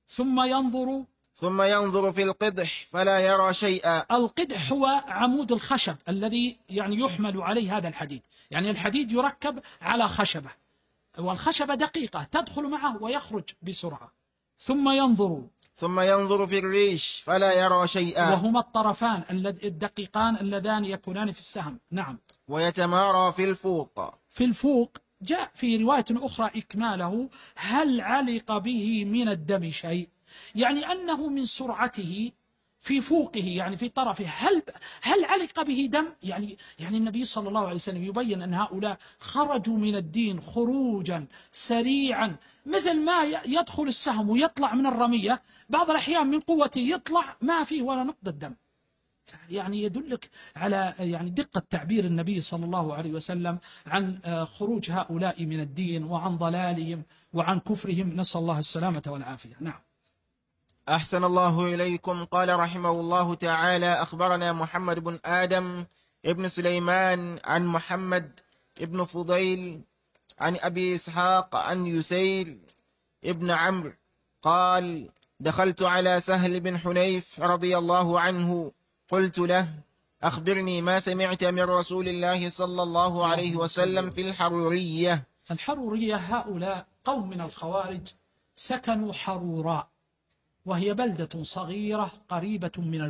ثم ينظر في القدح فلا يرى شيئا. القدح هو عمود الخشب الذي يعني يحمل عليه هذا الحديد، يعني الحديد يركب على خشبة، والخشبة دقيقة تدخل معه ويخرج بسرعة. ثم ينظر في الريش فلا يرى شيئا، وهما الطرفان الدقيقان اللذان يكونان في السهم. نعم. ويتمارى في الفوق. جاء في رواية أخرى إكماله: هل علق به من الدم شيء، يعني أنه من سرعته في فوقه، يعني في طرفه، هل علق به دم، يعني النبي صلى الله عليه وسلم يبين أن هؤلاء خرجوا من الدين خروجا سريعا، مثل ما يدخل السهم ويطلع من الرمية بعض الأحيان من قوته يطلع ما فيه ولا نقطة دم. يعني يدلك على يعني دقة تعبير النبي صلى الله عليه وسلم عن خروج هؤلاء من الدين وعن ضلالهم وعن كفرهم، نسأل الله السلامة والعافية. نعم. أحسن الله إليكم. قال رحمه الله تعالى: أخبرنا محمد بن آدم ابن سليمان عن محمد ابن فضيل عن أبي إسحاق عن يسير ابن عمرو قال: دخلت على سهل بن حنيف رضي الله عنه، قلت له: أخبرني ما سمعت من رسول الله صلى الله عليه وسلم في الحرورية. الحرورية هؤلاء قوم من الخوارج سكنوا حروراء، وهي بلدة صغيرة قريبة من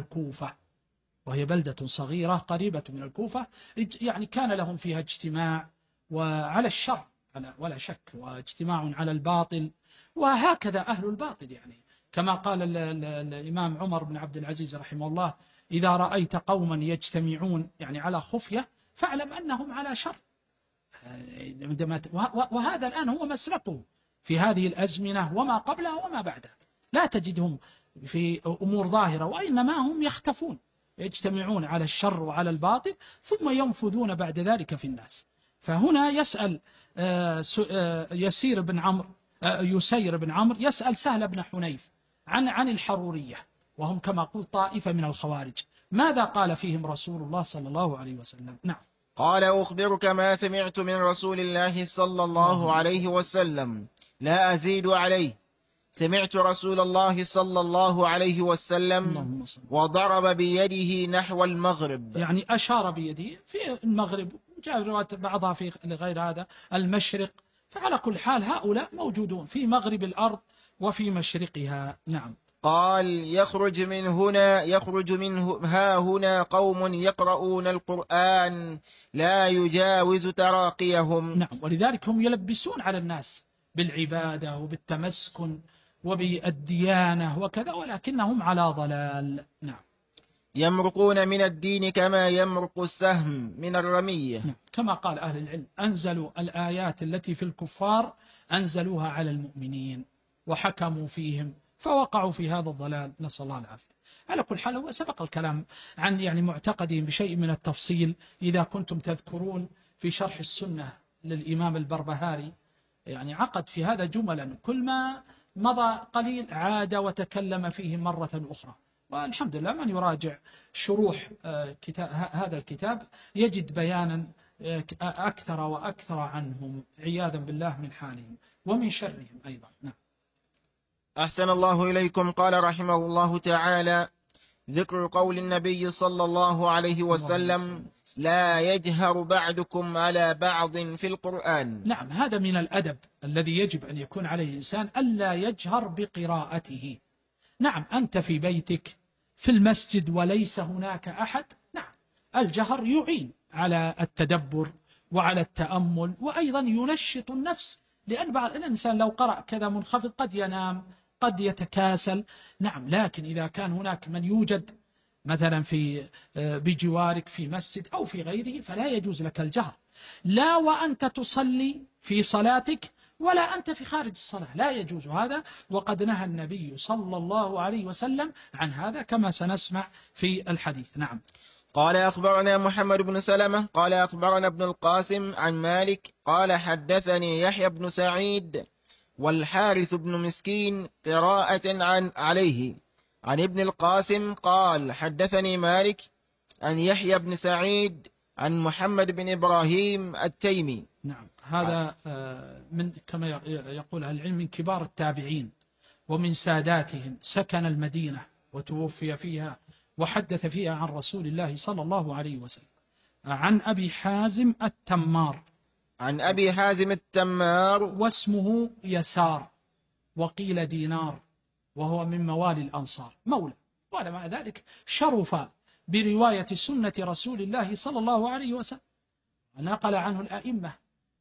الكوفة، يعني كان لهم فيها اجتماع وعلى الشر ولا شك، واجتماع على الباطل، وهكذا أهل الباطل، يعني كما قال الإمام عمر بن عبد العزيز رحمه الله: إذا رأيت قوما يجتمعون يعني على خفية فاعلم أنهم على شر. وهذا الآن هو مسلكه في هذه الأزمنة وما قبلها وما بعدها، لا تجدهم في أمور ظاهرة، وإنما هم يختفون، يجتمعون على الشر وعلى الباطل ثم ينفذون بعد ذلك في الناس. فهنا يسأل يسير بن عمرو يسأل سهل بن حنيف عن الحرورية، وهم كما قلت طائفة من الخوارج، ماذا قال فيهم رسول الله صلى الله عليه وسلم؟ نعم. قال: أخبرك ما سمعت من رسول الله صلى الله عليه وسلم لا أزيد عليه. سمعت رسول الله صلى الله عليه وسلم وضرب بيده نحو المغرب، يعني أشار بيده في المغرب، جاء رواية بعضها في غير هذا المشرق، فعلى كل حال هؤلاء موجودون في مغرب الأرض وفي مشرقها. نعم. قال: يخرج من ها هنا قوم يقرؤون القرآن لا يجاوز تراقيهم. نعم، ولذلك هم يلبسون على الناس بالعبادة وبالتمسكن وبالديانة وكذا، ولكنهم على ضلال. نعم. يمرقون من الدين كما يمرق السهم من الرمية. نعم. كما قال أهل العلم: أنزلوا الآيات التي في الكفار أنزلوها على المؤمنين وحكموا فيهم فوقعوا في هذا الضلال، نسأل الله العافية. على كل حال هو سبق الكلام عن يعني معتقدهم بشيء من التفصيل، إذا كنتم تذكرون في شرح السنة للإمام البربهاري، يعني عقد في هذا جملا، كل ما مضى قليل عاد وتكلم فيه مرة أخرى. والحمد لله من يراجع شروح هذا الكتاب يجد بيانا أكثر وأكثر عنهم، عياذا بالله من حالهم ومن شرهم أيضا. نعم. أحسن الله إليكم. قال رحمه الله تعالى: ذكر قول النبي صلى الله عليه وسلم: لا يجهر بعضكم على بعض في القرآن. نعم، هذا من الأدب الذي يجب أن يكون عليه الإنسان، ألا يجهر بقراءته. نعم، أنت في بيتك في المسجد وليس هناك أحد، نعم الجهر يعين على التدبر وعلى التأمل، وأيضا ينشط النفس، لأن بعض الإنسان لو قرأ كذا منخفض قد ينام قد يتكاسل. نعم، لكن إذا كان هناك من يوجد مثلا بجوارك في مسجد أو في غيره فلا يجوز لك الجهر، لا وأنت تصلي في صلاتك ولا أنت في خارج الصلاة، لا يجوز هذا، وقد نهى النبي صلى الله عليه وسلم عن هذا كما سنسمع في الحديث. نعم. قال أخبرنا محمد بن سلمة قال أخبرنا ابن القاسم عن مالك قال حدثني يحيى بن سعيد والحارث بن مسكين قراءة عليه عن ابن القاسم قال حدثني مالك عن يحيى بن سعيد عن محمد بن إبراهيم التيمي. نعم. هذا من كما يقول أهل العلم من كبار التابعين ومن ساداتهم، سكن المدينة وتوفي فيها وحدث فيها عن رسول الله صلى الله عليه وسلم. عن أبي حازم التمار. عن أبي حازم التمار واسمه يسار وقيل دينار، وهو من موالي الأنصار، مولى، ومع ذلك شرف برواية سنة رسول الله صلى الله عليه وسلم، نقل عنه الأئمة،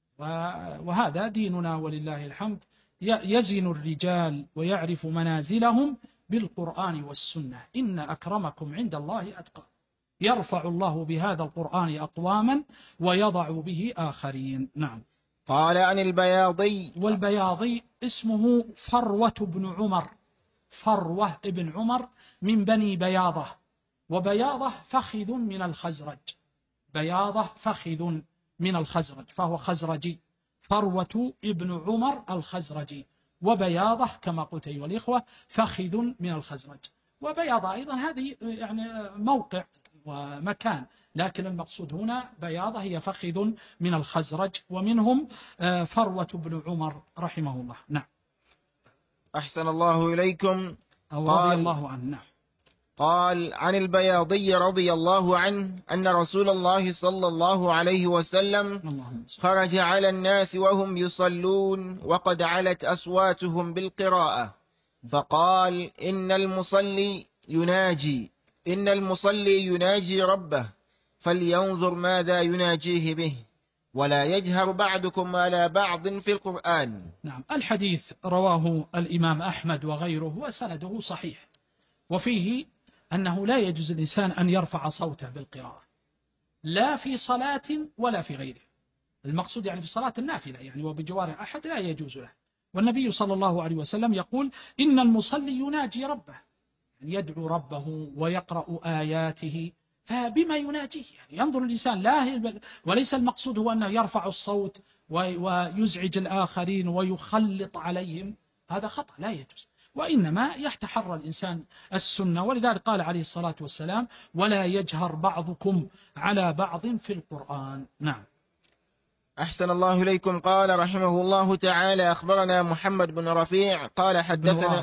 وهذا ديننا ولله الحمد، يزن الرجال ويعرف منازلهم بالقرآن والسنة. إن أكرمكم عند الله أتقاكم، يرفع الله بهذا القرآن أقواما ويضع به آخرين. نعم. قال عن البياضي. والبياضي اسمه فروة بن عمر، فروة بن عمر من بني بياضة، وبياضة فخذ من الخزرج، بياضة فخذ من الخزرج فهو خزرجي، فروة ابن عمر الخزرجي، وبياضة كما قلت أيها الإخوة فخذ من الخزرج. وبياضة أيضا هذه يعني موقع ومكان، لكن المقصود هنا بياضة هي فخذ من الخزرج، ومنهم فروة بن عمر رحمه الله. نعم. أحسن الله إليكم. رضي الله عنه. قال عن البياضي رضي الله عنه أن رسول الله صلى الله عليه وسلم خرج على الناس وهم يصلون وقد علت أصواتهم بالقراءة، فقال إن المصلي يناجي ربه فلينظر ماذا يناجيه به، ولا يجهر بعضكم على بعض في القرآن. نعم. الحديث رواه الإمام أحمد وغيره وسنده صحيح، وفيه أنه لا يجوز الإنسان أن يرفع صوته بالقراءة، لا في صلاة ولا في غيره. المقصود يعني في صلاة النافلة يعني وبجوار أحد لا يجوز له. والنبي صلى الله عليه وسلم يقول إن المصلي يناجي ربه، يعني يدعو ربه ويقرأ آياته، فبما يناجيه يعني ينظر الإنسان، وليس المقصود هو أنه يرفع الصوت ويزعج الآخرين ويخلط عليهم، هذا خطأ لا يجوز، وإنما يتحرى الإنسان السنة. ولذلك قال عليه الصلاة والسلام ولا يجهر بعضكم على بعض في القرآن. نعم. أحسن الله إليكم. قال رحمه الله تعالى أخبرنا محمد بن رافع قال حدثنا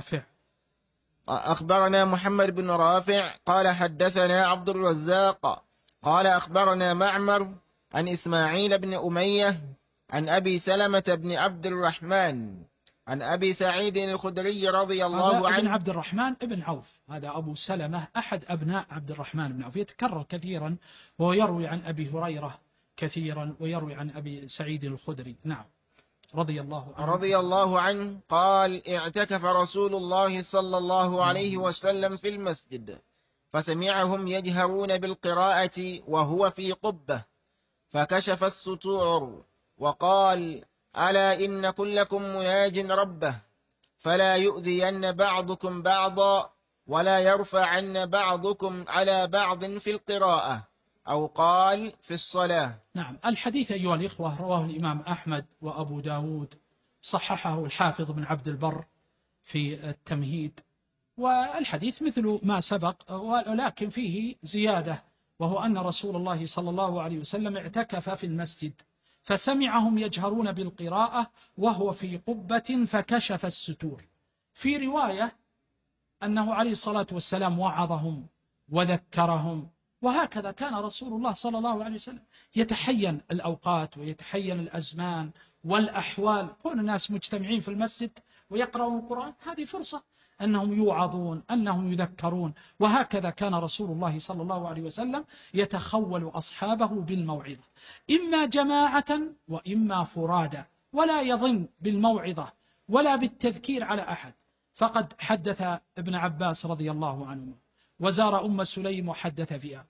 قال حدثنا عبد الرزاق قال أخبرنا معمر عن إسماعيل بن أمية عن أبي سلمة بن عبد الرحمن عن أبي سعيد الخدري رضي الله عنه. ابن عبد الرحمن ابن عوف، هذا أبو سلمة أحد أبناء عبد الرحمن بن عوف، يتكرر كثيرا، وهو يروي عن أبي هريرة كثيرا ويروي عن أبي سعيد الخدري. نعم. رضي الله عنه قال اعتكف رسول الله صلى الله عليه وسلم في المسجد فسمعهم يجهرون بالقراءة وهو في قبة، فكشف الستور وقال ألا إن كلكم مناج ربه فلا يؤذين بعضكم بعضا ولا يرفعن بعضكم على بعض في القراءة، أو قال في الصلاة. نعم. الحديث أيها الإخوة رواه الإمام أحمد وأبو داود، صححه الحافظ بن عبد البر في التمهيد، والحديث مثل ما سبق، ولكن فيه زيادة، وهو أن رسول الله صلى الله عليه وسلم اعتكف في المسجد فسمعهم يجهرون بالقراءة وهو في قبة فكشف الستور. في رواية أنه عليه الصلاة والسلام وعظهم وذكرهم، وهكذا كان رسول الله صلى الله عليه وسلم يتحين الأوقات ويتحين الأزمان والأحوال. كون الناس مجتمعين في المسجد ويقرؤون القرآن هذه فرصة أنهم يوعظون، أنهم يذكرون، وهكذا كان رسول الله صلى الله عليه وسلم يتخول أصحابه بالموعظة، إما جماعة وإما فرادا، ولا يظن بالموعظة ولا بالتذكير على أحد. فقد حدث ابن عباس رضي الله عنه وزار أم سليم وحدث فيها،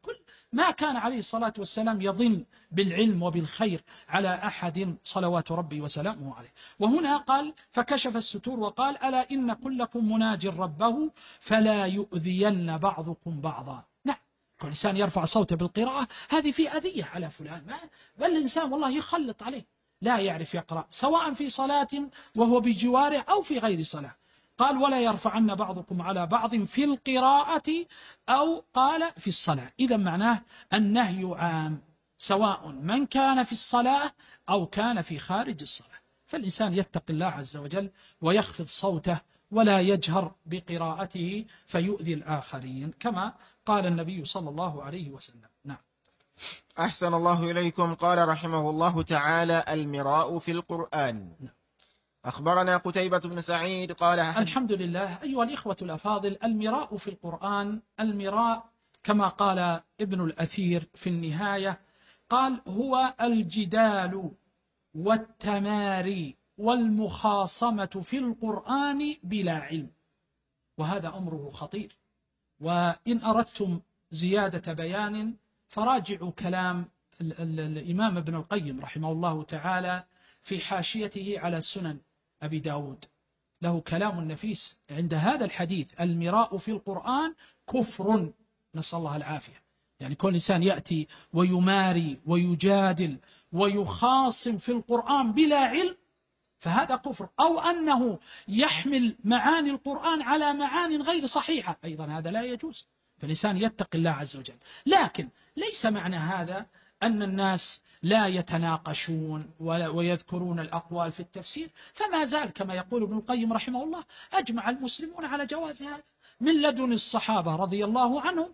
ما كان عليه الصلاة والسلام يظن بالعلم وبالخير على أحد صلوات ربي وسلامه عليه. وهنا قال فكشف الستور وقال ألا إن كلكم مناج ربه فلا يؤذين بعضكم بعضا. نعم، كل إنسان يرفع صوته بالقراءة هذه في أذية على فلان، بل الإنسان والله يخلط عليه، لا يعرف يقرأ سواء في صلاة وهو بجواره أو في غير صلاة. قال ولا يرفعن بعضكم على بعض في القراءة أو قال في الصلاة. إذا معناه النهي عام سواء من كان في الصلاة أو كان في خارج الصلاة. فالإنسان يتقي الله عز وجل ويخفض صوته ولا يجهر بقراءته فيؤذي الآخرين كما قال النبي صلى الله عليه وسلم. نعم. أحسن الله إليكم. قال رحمه الله تعالى المراء في القرآن. أخبرنا قتيبة بن سعيد قال الحمد لله. أيها الإخوة الأفاضل، المراء في القرآن، المراء كما قال ابن الأثير في النهاية قال هو الجدال والتماري والمخاصمة في القرآن بلا علم، وهذا أمره خطير. وإن أردتم زيادة بيان فراجعوا كلام الإمام ابن القيم رحمه الله تعالى في حاشيته على سنن أبي داود، له كلام نفيس عند هذا الحديث المراء في القرآن كفر، نسأل الله العافية. يعني كل إنسان يأتي ويماري ويجادل ويخاصم في القرآن بلا علم فهذا كفر، أو أنه يحمل معاني القرآن على معاني غير صحيحة، أيضا هذا لا يجوز. فالإنسان يتقي الله عز وجل. لكن ليس معنى هذا أن الناس لا يتناقشون ويذكرون الأقوال في التفسير، فما زال كما يقول ابن القيم رحمه الله أجمع المسلمون على جواز هذا من لدن الصحابة رضي الله عنهم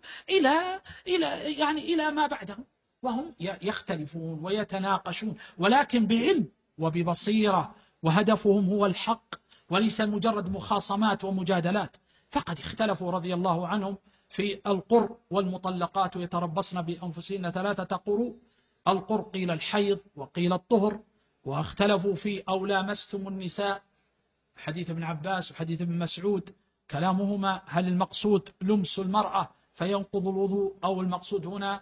إلى ما بعدهم، وهم يختلفون ويتناقشون ولكن بعلم وببصيرة، وهدفهم هو الحق وليس مجرد مخاصمات ومجادلات. فقد اختلفوا رضي الله عنهم في القر والمطلقات ويتربصن بأنفسهن 3 قروء. القر قيل الحيض وقيل الطهر، واختلفوا في أو لامستم النساء، حديث ابن عباس وحديث ابن مسعود كلامهما هل المقصود لمس المرأة فينقض الوضوء أو المقصود هنا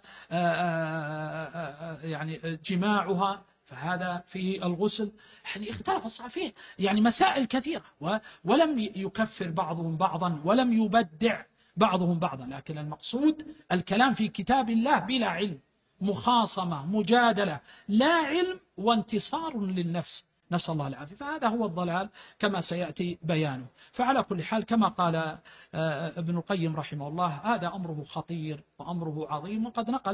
يعني جماعها فهذا فيه الغسل. يعني اختلف الصحابة يعني مسائل كثيرة، ولم يكفر بعضهم بعضا ولم يبدع بعضهم بعضا، لكن المقصود الكلام في كتاب الله بلا علم، مخاصمة مجادلة لا علم وانتصار للنفس، نسأل الله العافية. فهذا هو الضلال كما سيأتي بيانه. فعلى كل حال كما قال ابن القيم رحمه الله هذا أمره خطير وأمره عظيم.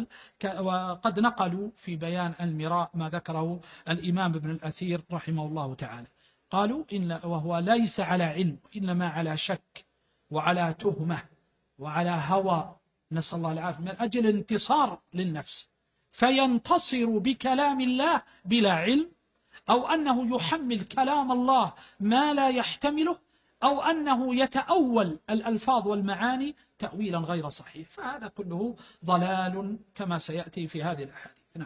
وقد نقلوا في بيان المراء ما ذكره الإمام ابن الأثير رحمه الله تعالى، قالوا وهو ليس على علم إنما على شك وعلى تهمة وعلى هوى، نسأل الله العافية، من أجل انتصار للنفس، فينتصر بكلام الله بلا علم، أو أنه يحمل كلام الله ما لا يحتمله، أو أنه يتأول الألفاظ والمعاني تأويلا غير صحيح. فهذا كله ضلال كما سيأتي في هذه الأحاديث. نعم.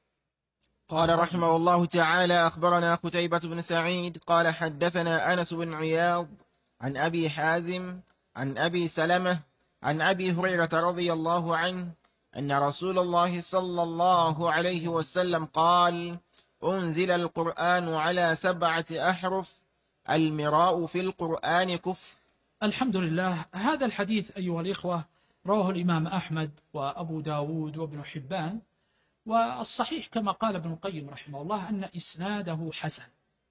قال رحمه الله تعالى أخبرنا قتيبة بن سعيد قال حدثنا أنس بن عياض عن أبي حازم عن أبي سلمة عن أبي هريرة رضي الله عنه أن رسول الله صلى الله عليه وسلم قال أنزل القرآن على 7 أحرف المراء في القرآن كفر. الحمد لله. هذا الحديث أيها الإخوة رواه الإمام أحمد وأبو داود وابن حبان، والصحيح كما قال ابن القيم رحمه الله أن إسناده حسن.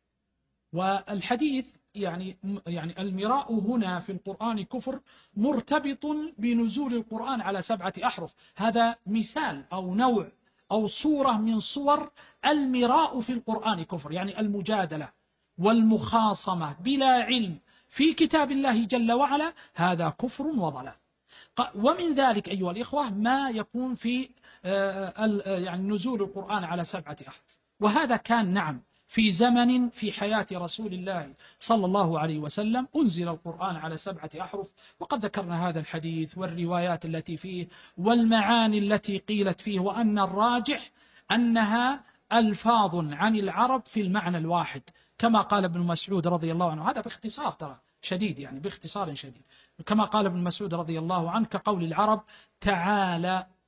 والحديث يعني المراء هنا في القرآن كفر مرتبط بنزول القرآن على 7 أحرف. هذا مثال أو نوع أو صورة من صور المراء في القرآن كفر، يعني المجادلة والمخاصمة بلا علم في كتاب الله جل وعلا، هذا كفر وضلال. ومن ذلك أيها الإخوة ما يكون في يعني نزول القرآن على 7 أحرف، وهذا كان نعم في زمن في حياة رسول الله صلى الله عليه وسلم أنزل القرآن على 7 أحرف، وقد ذكرنا هذا الحديث والروايات التي فيه والمعاني التي قيلت فيه، وأن الراجح أنها ألفاظ عن العرب في المعنى الواحد كما قال ابن مسعود رضي الله عنه. هذا باختصار ترى شديد، يعني باختصار شديد، كما قال ابن مسعود رضي الله عنه كقول العرب تعالى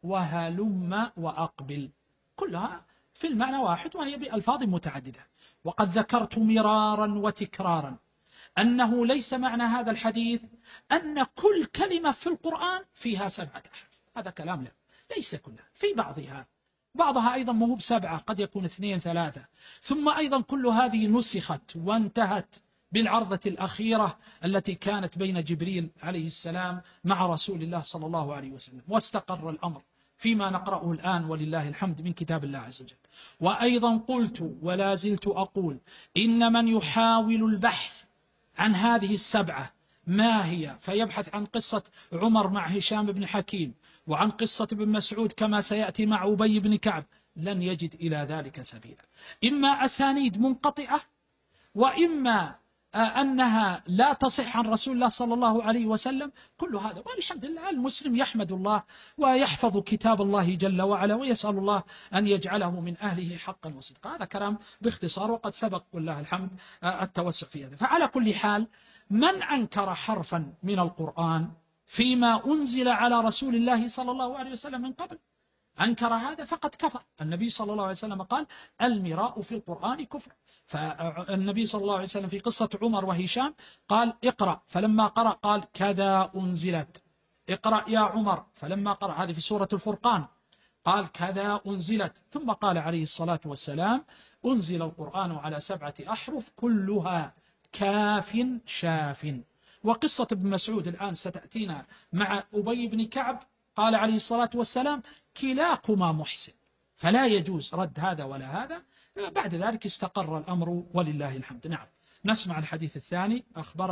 وهلم وأقبل، كلها في المعنى واحد وهي بألفاظ متعددة. وقد ذكرت مرارا وتكرارا أنه ليس معنى هذا الحديث أن كل كلمة في القرآن فيها 7 أحرف، هذا كلام لا، ليس كلها، في بعضها أيضا مو ب7، قد يكون 2 3. ثم أيضا كل هذه نسخت وانتهت بالعرضة الأخيرة التي كانت بين جبريل عليه السلام مع رسول الله صلى الله عليه وسلم، واستقر الأمر فيما نقرأه الآن ولله الحمد من كتاب الله عز وجل. وأيضا قلت ولا زلت أقول إن من يحاول البحث عن هذه 7 ما هي، فيبحث عن قصة عمر مع هشام بن حكيم وعن قصة ابن مسعود كما سيأتي مع أبي بن كعب، لن يجد إلى ذلك سبيلا. إما أسانيد منقطعة، وإما أنها لا تصح عن رسول الله صلى الله عليه وسلم، كل هذا. والحمد لله المسلم يحمد الله ويحفظ كتاب الله جل وعلا ويسأل الله أن يجعله من أهله حقا وصدقا. هذا كلام باختصار، وقد سبق والله الحمد التوسع في هذا. فعلى كل حال من أنكر حرفا من القرآن فيما أنزل على رسول الله صلى الله عليه وسلم من قبل، أنكر هذا فقد كفر. النبي صلى الله عليه وسلم قال المراء في القرآن كفر. فالنبي صلى الله عليه وسلم في قصة عمر وهشام قال اقرأ، فلما قرأ قال كذا أنزلت، اقرأ يا عمر، فلما قرأ، هذه في سورة الفرقان، قال كذا أنزلت. ثم قال عليه الصلاة والسلام أنزل القرآن على 7 أحرف كلها كاف شاف. وقصة ابن مسعود الآن ستأتينا مع أبي بن كعب، قال عليه الصلاة والسلام كلاكما محسن، فلا يجوز رد هذا ولا هذا. بعد ذلك استقر الأمر ولله الحمد. نعم، نسمع الحديث الثاني.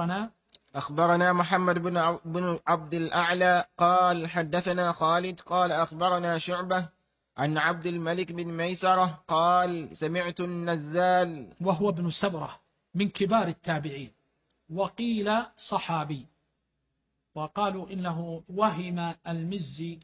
أخبرنا محمد بن عبد الأعلى قال حدثنا خالد قال أخبرنا شعبة عن عبد الملك بن ميسرة قال سمعت النزال، وهو ابن سبرة من كبار التابعين، وقيل صحابي، وقالوا إنه وهم المزي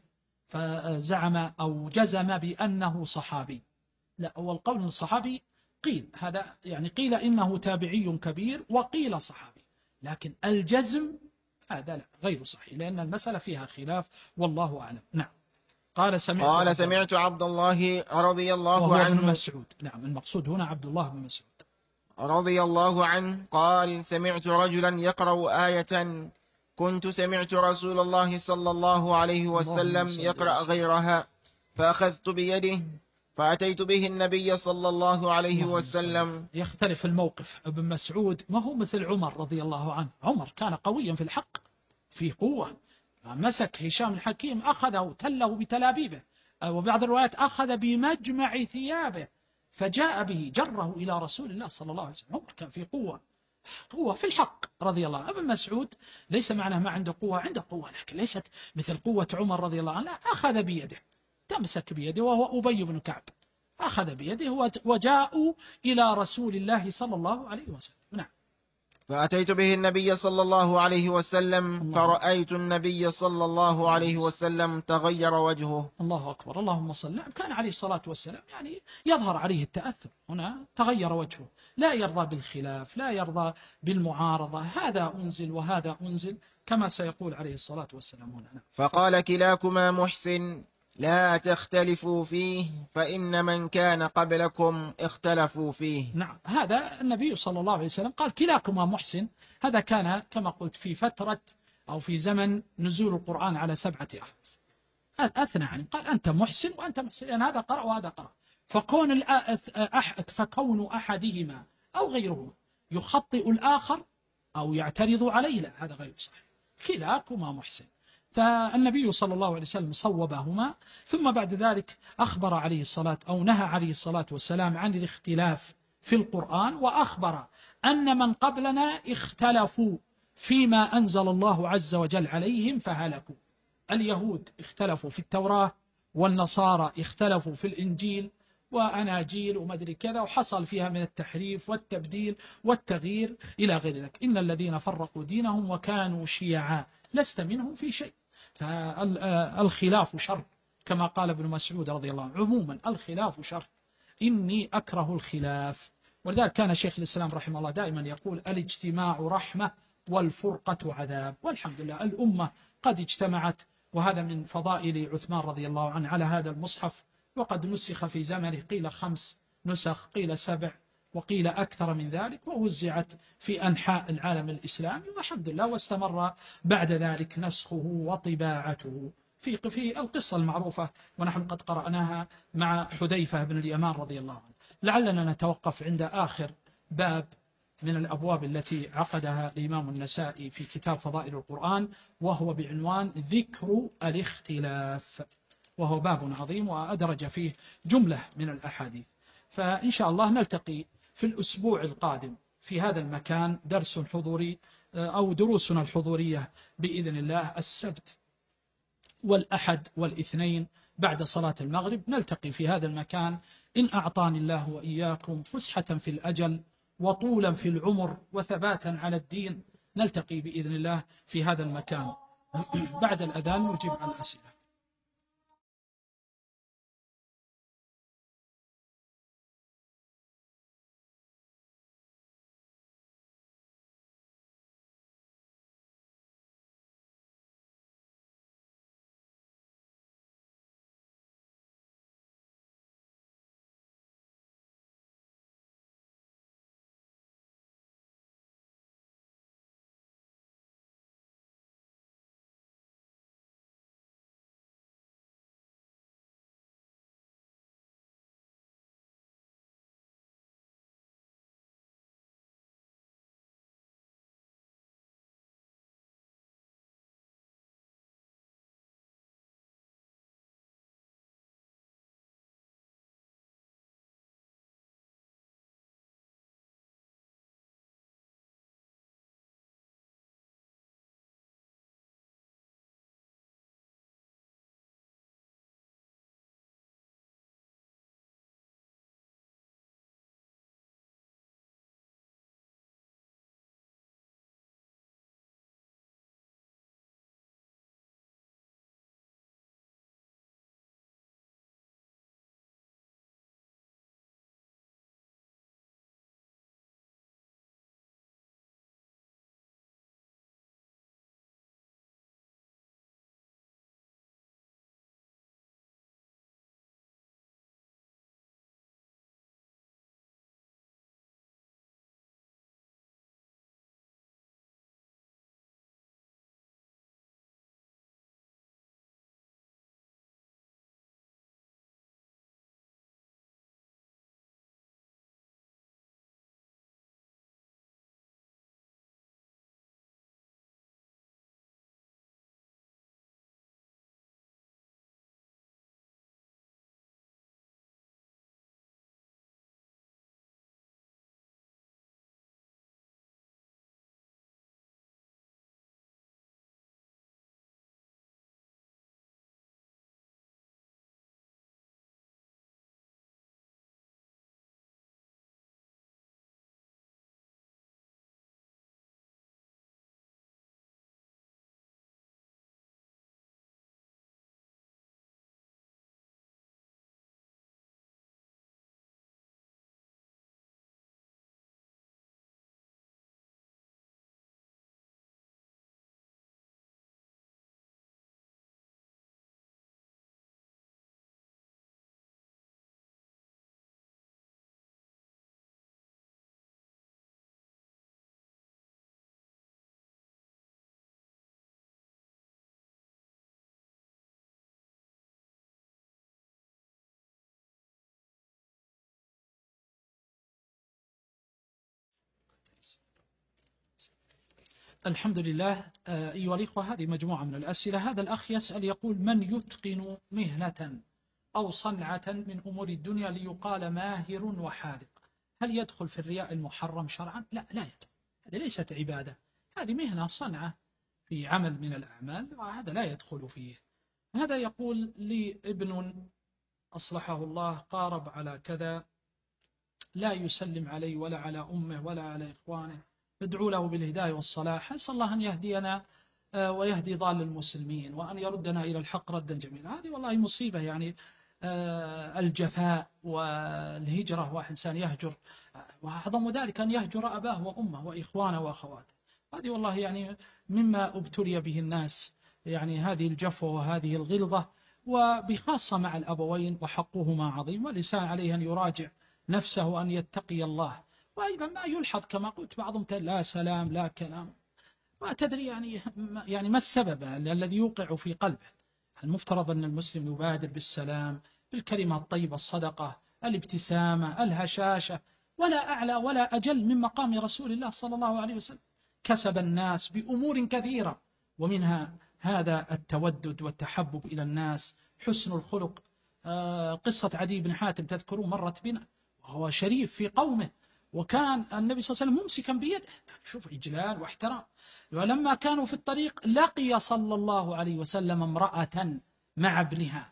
فزعم أو جزم بأنه صحابي. لا، هو القول الصحابي قيل هذا، يعني قيل إنه تابعي كبير وقيل صحابي، لكن الجزم هذا لا، غير صحيح، لأن المسألة فيها خلاف والله أعلم. نعم. قال سمعت عبد الله رضي الله عنه، ابن مسعود. نعم، المقصود هنا عبد الله بن مسعود رضي الله عنه قال سمعت رجلا يقرأ آية كنت سمعت رسول الله صلى الله عليه وسلم يقرأ غيرها فأخذت بيده فأتيت به النبي صلى الله عليه وسلم. يختلف الموقف. ابن مسعود ما هو مثل عمر رضي الله عنه، عمر كان قويا في الحق، في قوة، مسك هشام الحكيم أخذه تله بتلابيبه، وبعض الروايات أخذ بمجمع ثيابه فجاء به جره إلى رسول الله صلى الله عليه وسلم. عمر كان في قوة في الحق رضي الله عنه. ابن مسعود ليس معناه ما عنده قوة، عنده قوة لكن ليست مثل قوة عمر رضي الله عنه. لا، أخذ بيده، تمسك بيده، وهو أبي بن كعب، أخذ بيده وجاءوا إلى رسول الله صلى الله عليه وسلم. نعم. فأتيت به النبي صلى الله عليه وسلم فرأيت النبي صلى الله عليه وسلم تغير وجهه. الله أكبر، اللهم صل. كان عليه الصلاة والسلام يعني يظهر عليه التأثر، هنا تغير وجهه، لا يرضى بالخلاف، لا يرضى بالمعارضة، هذا أنزل وهذا أنزل كما سيقول عليه الصلاة والسلام هنا. فقال كلاكما محسن لا تختلفوا فيه فإن من كان قبلكم اختلفوا فيه. نعم، هذا النبي صلى الله عليه وسلم قال كلاكما محسن. هذا كان كما قلت في فترة أو في زمن نزول القرآن على 7 أحرف، أثنى عنه قال أنت محسن وأنت محسن، يعني هذا قرأ وهذا قرأ. فكون أحدهما أو غيرهما يخطئ الآخر أو يعترض عليه، لا، هذا غير صحيح، كلاكما محسن. فالنبي صلى الله عليه وسلم صوبهما، ثم بعد ذلك أخبر عليه الصلاة أو نهى عليه الصلاة والسلام عن الاختلاف في القرآن، وأخبر أن من قبلنا اختلفوا فيما أنزل الله عز وجل عليهم فهلكوا. اليهود اختلفوا في التوراة، والنصارى اختلفوا في الإنجيل وأناجيل ومدري كذا، وحصل فيها من التحريف والتبديل والتغيير إلى غير ذلك. إن الذين فرقوا دينهم وكانوا شيعا لست منهم في شيء. فالخلاف شر كما قال ابن مسعود رضي الله عنه، عموما الخلاف شر، إني أكره الخلاف. ولذلك كان شيخ الإسلام رحمه الله دائما يقول الاجتماع رحمة والفرقة عذاب. والحمد لله الأمة قد اجتمعت وهذا من فضائل عثمان رضي الله عنه على هذا المصحف، وقد نسخ في زمنه، قيل 5 نسخ، قيل 7، وقيل أكثر من ذلك، ووزعت في أنحاء العالم الإسلامي والحمد لله. واستمر بعد ذلك نسخه وطباعته في القصة المعروفة، ونحن قد قرأناها مع حذيفة بن اليمان رضي الله عنه. لعلنا نتوقف عند آخر باب من الأبواب التي عقدها الإمام النسائي في كتاب فضائل القرآن، وهو بعنوان ذكر الاختلاف، وهو باب عظيم وأدرج فيه جملة من الأحاديث. فإن شاء الله نلتقي في الأسبوع القادم في هذا المكان درس حضوري أو دروسنا الحضورية بإذن الله السبت والأحد والاثنين بعد صلاة المغرب. نلتقي في هذا المكان إن أعطاني الله وإياكم فسحة في الأجل وطولا في العمر وثباتا على الدين. نلتقي بإذن الله في هذا المكان بعد الأذان نجيب عن الأسئلة. الحمد لله. أيها الإخوة، هذه مجموعة من الأسئلة. هذا الأخ يسأل يقول: من يتقن مهنة أو صنعة من أمور الدنيا ليقال ماهر وحاذق، هل يدخل في الرياء المحرم شرعا؟ لا يدخل، هذه ليست عبادة، هذه مهنة صنعة في عمل من الأعمال، وهذا لا يدخل فيه. هذا يقول لي ابن أصلحه الله قارب على كذا، لا يسلم علي ولا على أمه ولا على إخوانه، ادعوا له بالهداية والصلاح، أسأل الله أن يهدينا ويهدي ضال المسلمين وأن يردنا إلى الحق ردا جميلا. هذه والله مصيبة، يعني الجفاء والهجرة، واحد إنسان يهجر، وأعظم ذلك أن يهجر أباه وأمه وإخوانه وأخواته. هذه والله يعني مما ابتلي به الناس يعني هذه الجفوة وهذه الغلظة، وبخاصة مع الأبوين وحقهما عظيم، والإنسان عليه أن يراجع نفسه وأن يتقي الله. وأيضا ما يلحظ كما قلت بعضهم لا سلام لا كلام، ما تدري يعني ما السبب الذي يوقع في قلبه. المفترض أن المسلم يبادر بالسلام، بالكلمة الطيبة، الصدقة، الابتسامة، الهشاشة، ولا أعلى ولا أجل من مقام رسول الله صلى الله عليه وسلم. كسب الناس بأمور كثيرة، ومنها هذا التودد والتحبب إلى الناس، حسن الخلق. قصة عدي بن حاتم تذكرون مرت بنا، وهو شريف في قومه، وكان النبي صلى الله عليه وسلم ممسكا بيده، شوف إجلال واحترام. ولما كانوا في الطريق لقي صلى الله عليه وسلم امرأة مع ابنها،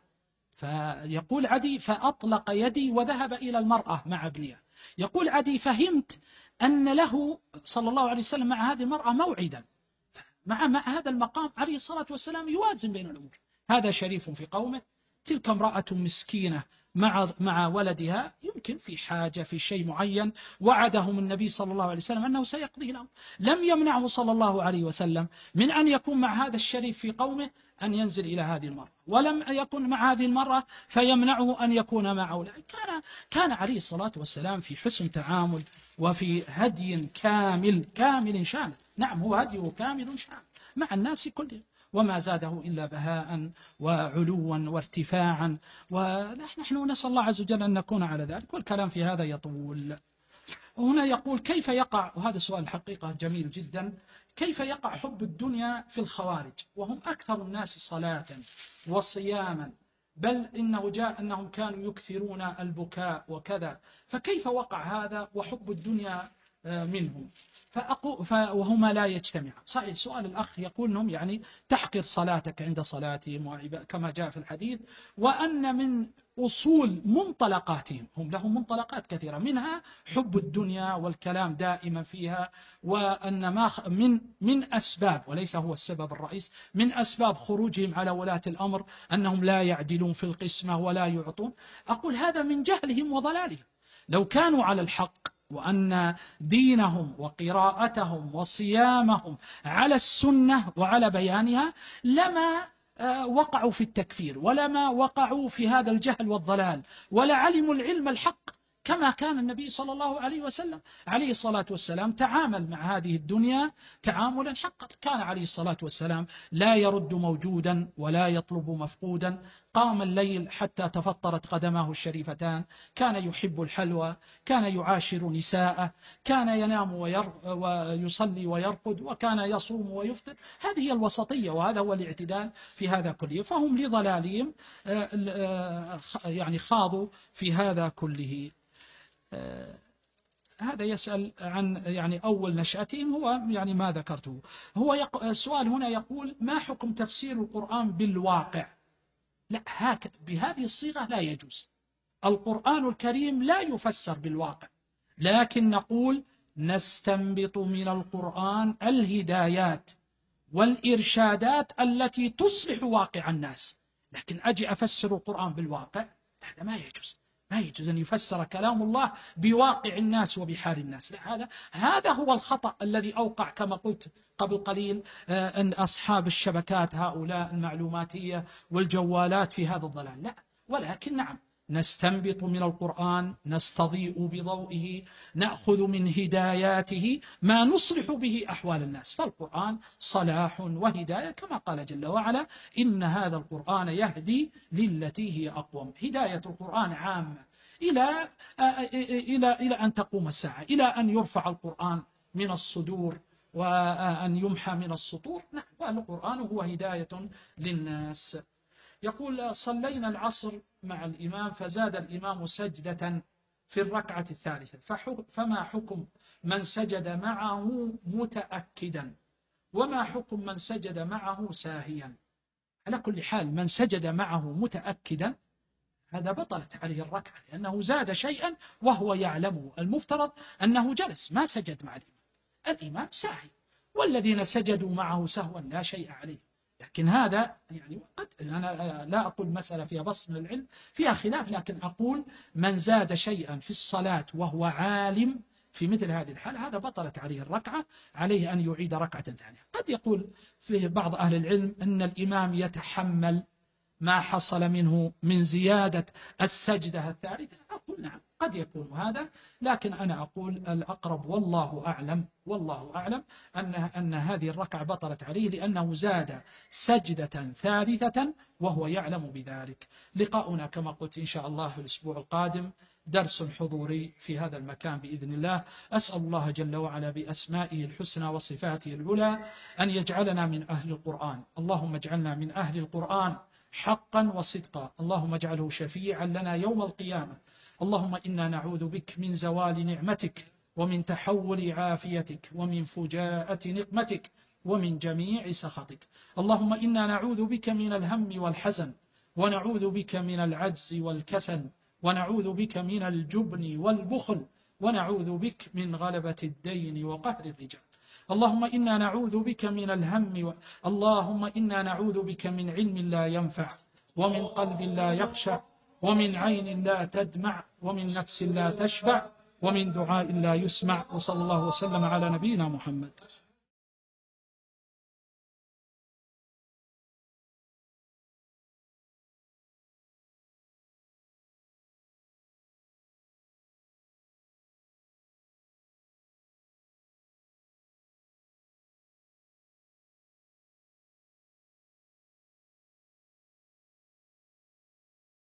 فيقول عدي فأطلق يدي وذهب إلى المرأة مع ابنها. يقول عدي فهمت أن له صلى الله عليه وسلم مع هذه المرأة موعدا، مع هذا المقام عليه الصلاة والسلام يوازن بين الأمور. هذا شريف في قومه، تلك امرأة مسكينة مع ولدها، يمكن في حاجة في شيء معين، وعدهم النبي صلى الله عليه وسلم أنه سيقضي لهم. لم يمنعه صلى الله عليه وسلم من أن يكون مع هذا الشريف في قومه أن ينزل إلى هذه المرأة، ولم يكن مع هذه المرأة فيمنعه أن يكون مع أولئك. كان عليه الصلاة والسلام في حسن تعامل، وفي هدي كامل شامل. نعم، هو هديه كامل شامل مع الناس كلهم، وما زاده إلا بهاء وعلوا وارتفاعا، ونحن نسأل الله عز وجل أن نكون على ذلك، والكلام في هذا يطول. وهنا يقول كيف يقع، وهذا سؤال الحقيقة جميل جدا، كيف يقع حب الدنيا في الخوارج وهم أكثر الناس صلاة وصياما، بل إنه جاء أنهم كانوا يكثرون البكاء وكذا، فكيف وقع هذا وحب الدنيا منهم؟ وهما لا يجتمعان. صحيح سؤال الأخ يقول أنهم يعني تحقر صلاتك عند صلاتهم كما جاء في الحديث، وأن من أصول منطلقاتهم، هم لهم منطلقات كثيرة، منها حب الدنيا والكلام دائما فيها، وأن ما من أسباب، وليس هو السبب الرئيس، من أسباب خروجهم على ولاة الأمر أنهم لا يعدلون في القسمة ولا يعطون. أقول هذا من جهلهم وضلالهم. لو كانوا على الحق، وأن دينهم وقراءتهم وصيامهم على السنة وعلى بيانها، لما وقعوا في التكفير، ولما وقعوا في هذا الجهل والضلال، ولا علموا العلم الحق كما كان النبي صلى الله عليه وسلم عليه الصلاة والسلام تعامل مع هذه الدنيا تعاملا حقا. كان عليه الصلاة والسلام لا يرد موجودا ولا يطلب مفقودا، قام الليل حتى تفطرت قدماه الشريفتان، كان يحب الحلوى، كان يعاشر نساءه، كان ينام ويصلي ويرقد، وكان يصوم ويفطر. هذه هي الوسطية، وهذا هو الاعتدال في هذا كله. فهم لضلالهم يعني خاضوا في هذا كله. هذا يسأل عن يعني أول نشأتهم، هو يعني ما ذكرته. هو السؤال هنا يقول ما حكم تفسير القرآن بالواقع؟ لا، هكذا بهذه الصيغة لا يجوز. القرآن الكريم لا يفسر بالواقع، لكن نقول نستنبط من القرآن الهدايات والإرشادات التي تصلح واقع الناس. لكن أجي أفسر القرآن بالواقع، هذا ما يجوز. ما يجوز أن يفسر كلام الله بواقع الناس وبحال الناس. لا، هذا هو الخطأ الذي أوقع كما قلت قبل قليل أن أصحاب الشبكات هؤلاء المعلوماتية والجوالات في هذا الضلال. لا، ولكن نعم نستنبط من القرآن، نستضيء بضوئه، نأخذ من هداياته ما نصلح به أحوال الناس. فالقرآن صلاح وهداية كما قال جل وعلا إن هذا القرآن يهدي للتي هي أقوم. هداية القرآن عامة إلى أن تقوم الساعة، إلى أن يرفع القرآن من الصدور وأن يمحى من السطور. نعم، والقرآن هو هداية للناس. يقول صلينا العصر مع الإمام فزاد الإمام سجدة في الركعة الثالثة، فما حكم من سجد معه متأكدا، وما حكم من سجد معه ساهيا؟ على كل حال من سجد معه متأكدا هذا بطلت عليه الركعة، لأنه زاد شيئا وهو يعلمه. المفترض أنه جلس ما سجد مع الإمام ساهي، والذين سجدوا معه سهوا لا شيء عليه. لكن هذا يعني أنا لا أقول مسألة فيها بسط من العلم، فيها خلاف، لكن أقول من زاد شيئا في الصلاة وهو عالم في مثل هذه الحال هذا بطلت عليه الركعة، عليه أن يعيد ركعة ثانية. قد يقول فيه بعض أهل العلم أن الإمام يتحمل ما حصل منه من زيادة السجدة الثالثة. أقول نعم قد يكون هذا، لكن أنا أقول الأقرب والله أعلم أن هذه الركعة بطلت عليه لأنه زاد سجدة ثالثة وهو يعلم بذلك. لقاؤنا كما قلت إن شاء الله في الأسبوع القادم درس حضوري في هذا المكان بإذن الله. أسأل الله جل وعلا بأسمائه الحسنى وصفاته العلى أن يجعلنا من أهل القرآن. اللهم اجعلنا من أهل القرآن حقا وصدقا. اللهم اجعله شفيعا لنا يوم القيامة. اللهم إنا نعوذ بك من زوال نعمتك ومن تحول عافيتك ومن فجاءة نقمتك ومن جميع سخطك. اللهم إنا نعوذ بك من الهم والحزن، ونعوذ بك من العجز والكسل، ونعوذ بك من الجبن والبخل، ونعوذ بك من غلبة الدين وقهر الرجال. اللهم إنا نعوذ بك من الهم اللهم إنا نعوذ بك من علم لا ينفع، ومن قلب لا يخشع، ومن عين لا تدمع، ومن نفس لا تشبع، ومن دعاء لا يسمع. وصلى الله وسلم على نبينا محمد.